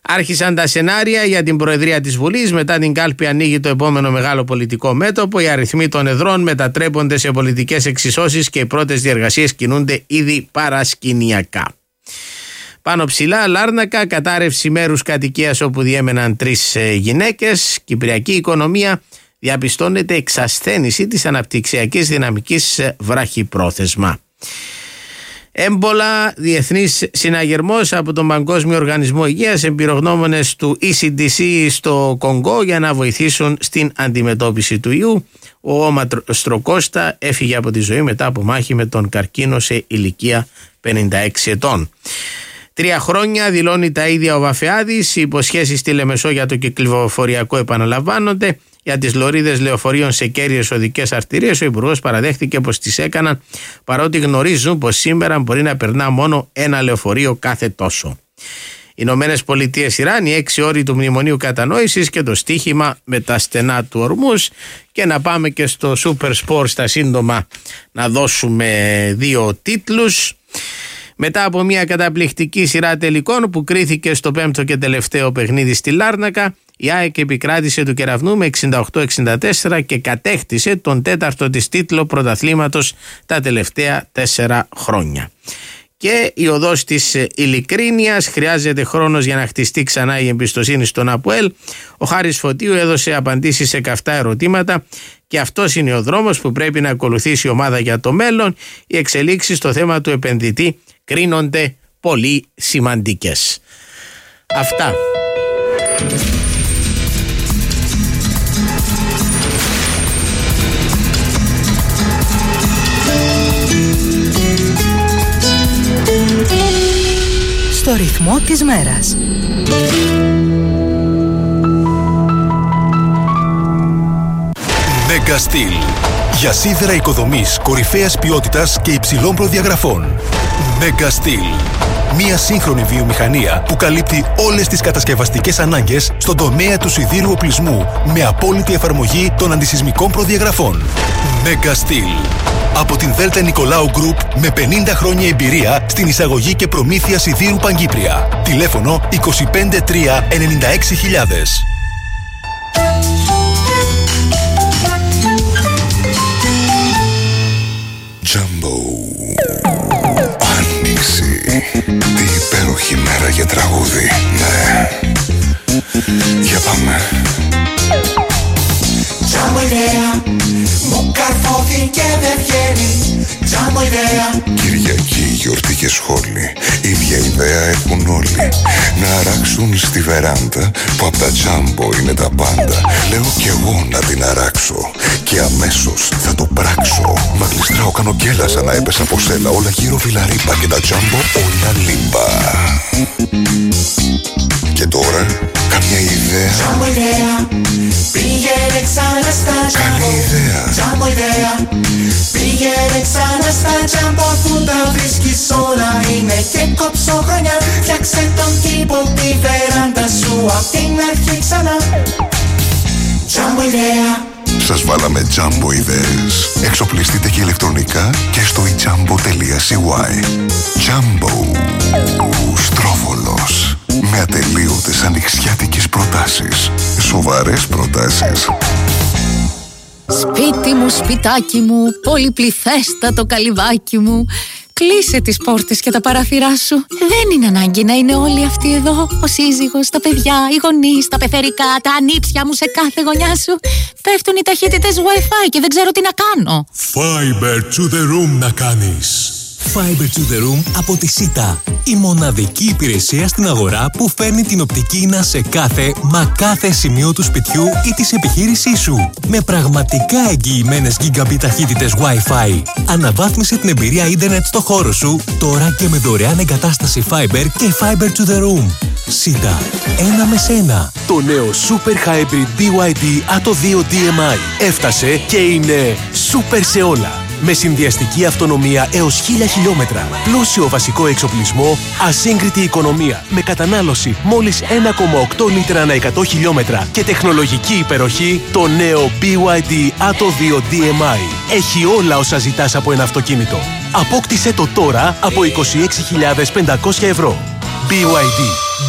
Άρχισαν τα σενάρια για την Προεδρία της Βουλής. Μετά την κάλπη ανοίγει το επόμενο μεγάλο πολιτικό μέτωπο. Οι αριθμοί των εδρών μετατρέπονται σε πολιτικές εξισώσεις και οι πρώτες διεργασίες κινούνται ήδη παρασκηνιακά. Πάνω ψηλά, Λάρνακα, κατάρρευση μέρους κατοικίας όπου διέμεναν 3 γυναίκες. Κυπριακή οικονομία, διαπιστώνεται εξασθένηση της αναπτυξιακής δυναμικής βραχυπρόθεσμα. Έμπολα, διεθνής συναγερμός από τον Παγκόσμιο Οργανισμό Υγείας, εμπειρογνώμονες του ECDC στο Κονγκό για να βοηθήσουν στην αντιμετώπιση του ιού. Ο Μαστροκώστα έφυγε από τη ζωή μετά από μάχη με τον καρκίνο σε ηλικία 56 ετών. 3 χρόνια δηλώνει τα ίδια ο Βαφεάδης. Οι υποσχέσεις στη Λεμεσό για το κυκλοφοριακό επαναλαμβάνονται. Για τις λωρίδες λεωφορείων σε κέρυες οδικές αρτηρίες, ο Υπουργός παραδέχτηκε πως τις έκαναν, παρότι γνωρίζουν πως σήμερα μπορεί να περνά μόνο ένα λεωφορείο κάθε τόσο. Οι Ηνωμένες Πολιτείες Ιράν, οι 6 όροι του Μνημονίου Κατανόησης και το στίχημα με τα στενά του Ορμούς. Και να πάμε και στο Super Sport στα σύντομα να δώσουμε 2 τίτλους. Μετά από μια καταπληκτική σειρά τελικών που κρίθηκε στο 5ο και τελευταίο παιχνίδι στη Λάρνακα, η ΑΕΚ επικράτησε του Κεραυνού με 68-64 και κατέκτησε τον 4ο της τίτλο πρωταθλήματος τα τελευταία 4 χρόνια. Και η οδός της ειλικρίνειας, χρειάζεται χρόνος για να χτιστεί ξανά η εμπιστοσύνη στον ΑΠΟΕΛ. Ο Χάρης Φωτίου έδωσε απαντήσεις σε καυτά ερωτήματα και αυτός είναι ο δρόμος που πρέπει να ακολουθήσει η ομάδα για το μέλλον. Οι εξελίξεις στο θέμα του επενδυτή κρίνονται πολύ σημαντικές. Αυτά. Στο ρυθμό της μέρας. Mega Steel. Για σίδερα οικοδομής κορυφαίας ποιότητας και υψηλών προδιαγραφών. Mega Steel. Μια σύγχρονη βιομηχανία που καλύπτει όλες τις κατασκευαστικές ανάγκες στον τομέα του σιδήρου οπλισμού με απόλυτη εφαρμογή των αντισυσμικών προδιαγραφών. Mega Steel. Από την Δέλτα Νικολάου Γκρουπ με 50 χρόνια εμπειρία στην εισαγωγή και προμήθεια σιδήρου Παγκύπρια. Τηλέφωνο 253 96.000. Jumbo. Άνοιξη. Τι υπέροχη μέρα για τραγούδι. Ναι. Για πάμε. Τζάμπο ιδέα, μου καρφώθηκε και δεν βγαίνει. Τζάμπο ιδέα. Κυριακή, γιορτή και σχόλη. Ίδια ιδέα έχουν όλοι. Να αράξουν στη βεράντα που απ' τα Jumbo είναι τα πάντα. Λέω κι εγώ να την αράξω και αμέσως θα το πράξω. Μα γλιστράω, κάνω γκέλα σαν να έπεσα από σέλα. Όλα γύρω βιλαρίπα και τα Jumbo όλα λίμπα. Και τώρα, καμιά ιδέα? Τζάμπο ιδέα, πήγαινε ξανά στα Jumbo. Καλή ιδέα. Τζάμπο ιδέα, πήγαινε ξανά στα Jumbo. Αφού τα βρίσκεις όλα είναι και κόψω χρονιά. Φτιάξε τον κήπο, τη βεράντα σου απ' την αρχή ξανά. Jumbo ιδέα. Σας βάλαμε Jumbo ιδέες. Εξοπλιστείτε και ηλεκτρονικά και στο ijumbo.cy. Jumbo. Στρόβολος. Με ατελείωτες ανοιξιάτικες προτάσεις. Σοβαρές προτάσεις. Σπίτι μου, σπιτάκι μου, πολυπληθέστατο καλυβάκι μου. Κλείσε τις πόρτες και τα παράθυρά σου. Δεν είναι ανάγκη να είναι όλοι αυτοί εδώ. Ο σύζυγος, τα παιδιά, οι γονείς, τα πεθερικά, τα ανήψια μου σε κάθε γωνιά σου. Πέφτουν οι ταχύτητες Wi-Fi και δεν ξέρω τι να κάνω. Fiber to the room να κάνεις. Fiber to the room από τη ΣΥΤΑ. Η μοναδική υπηρεσία στην αγορά που φέρνει την οπτική ίνα σε κάθε σημείο του σπιτιού ή της επιχείρησής σου. Με πραγματικά εγγυημένες gigabit ταχύτητες Wi-Fi. Αναβάθμισε την εμπειρία ίντερνετ στο χώρο σου τώρα και με δωρεάν εγκατάσταση Fiber και Fiber to the room. ΣΥΤΑ. Ένα με σένα. Το νέο Super Hybrid BYD Atto 2 DMI έφτασε και είναι super σε όλα. Με συνδυαστική αυτονομία έως 1000 χιλιόμετρα, πλούσιο βασικό εξοπλισμό, ασύγκριτη οικονομία, με κατανάλωση μόλις 1,8 λίτρα ανά 100 χιλιόμετρα και τεχνολογική υπεροχή, το νέο BYD Atto 2 DMI. Έχει όλα όσα ζητάς από ένα αυτοκίνητο. Απόκτησε το τώρα από 26.500 ευρώ. BYD.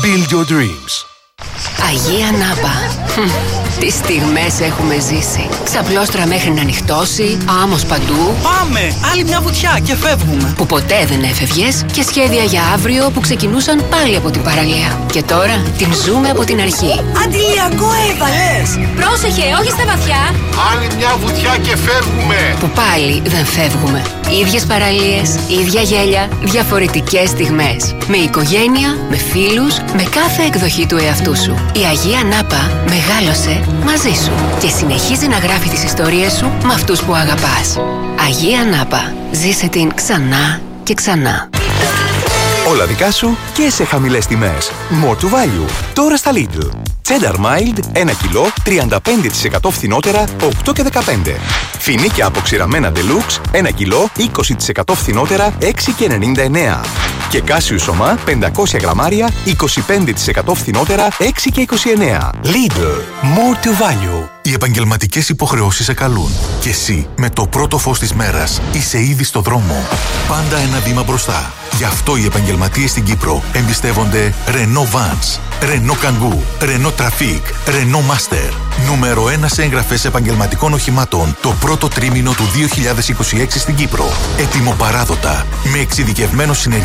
Build your dreams. Αγία Νάπα. Τι στιγμές έχουμε ζήσει. Ξαπλώστρα μέχρι να νυχτώσει, άμμος παντού. Πάμε! Άλλη μια βουτιά και φεύγουμε. Που ποτέ δεν έφευγες και σχέδια για αύριο που ξεκινούσαν πάλι από την παραλία. Και τώρα την ζούμε από την αρχή. Αντιλιακό έβαλες! Πρόσεχε, όχι στα βαθιά. Άλλη μια βουτιά και φεύγουμε. Που πάλι δεν φεύγουμε. Ίδιες παραλίες, ίδια γέλια, διαφορετικές στιγμές. Με οικογένεια, με φίλους, με κάθε εκδοχή του εαυτού σου. Η Αγία Νάπα μεγάλωσε μαζί σου και συνεχίζει να γράφει τις ιστορίες σου με αυτούς που αγαπάς. Αγία Νάπα. Ζήσε την ξανά και ξανά. Όλα δικά σου και σε χαμηλές τιμές. More to value. Τώρα στα Lidl. Cheddar Mild 1 κιλό 35% φθηνότερα 8 και 15. Φινίκια αποξηραμένα Deluxe 1 κιλό 20% φθηνότερα 6 και 99. Και Κάσιου Σωμά 500 γραμμάρια 25% φθηνότερα 6 και 29. Lidl. More to value. Οι επαγγελματικές υποχρεώσεις σε καλούν. Και εσύ, με το πρώτο φως της μέρας, είσαι ήδη στο δρόμο. Πάντα ένα βήμα μπροστά. Γι' αυτό οι επαγγελματίες στην Κύπρο εμπιστεύονται Renault Vans, Renault Kangoo, Renault Trafic, Renault Master. Νούμερο 1 σε εγγραφές επαγγελματικών οχημάτων το πρώτο τρίμηνο του 2026 στην Κύπρο. Έτοιμο παράδοτα, με εξειδικευμένο συνεργείο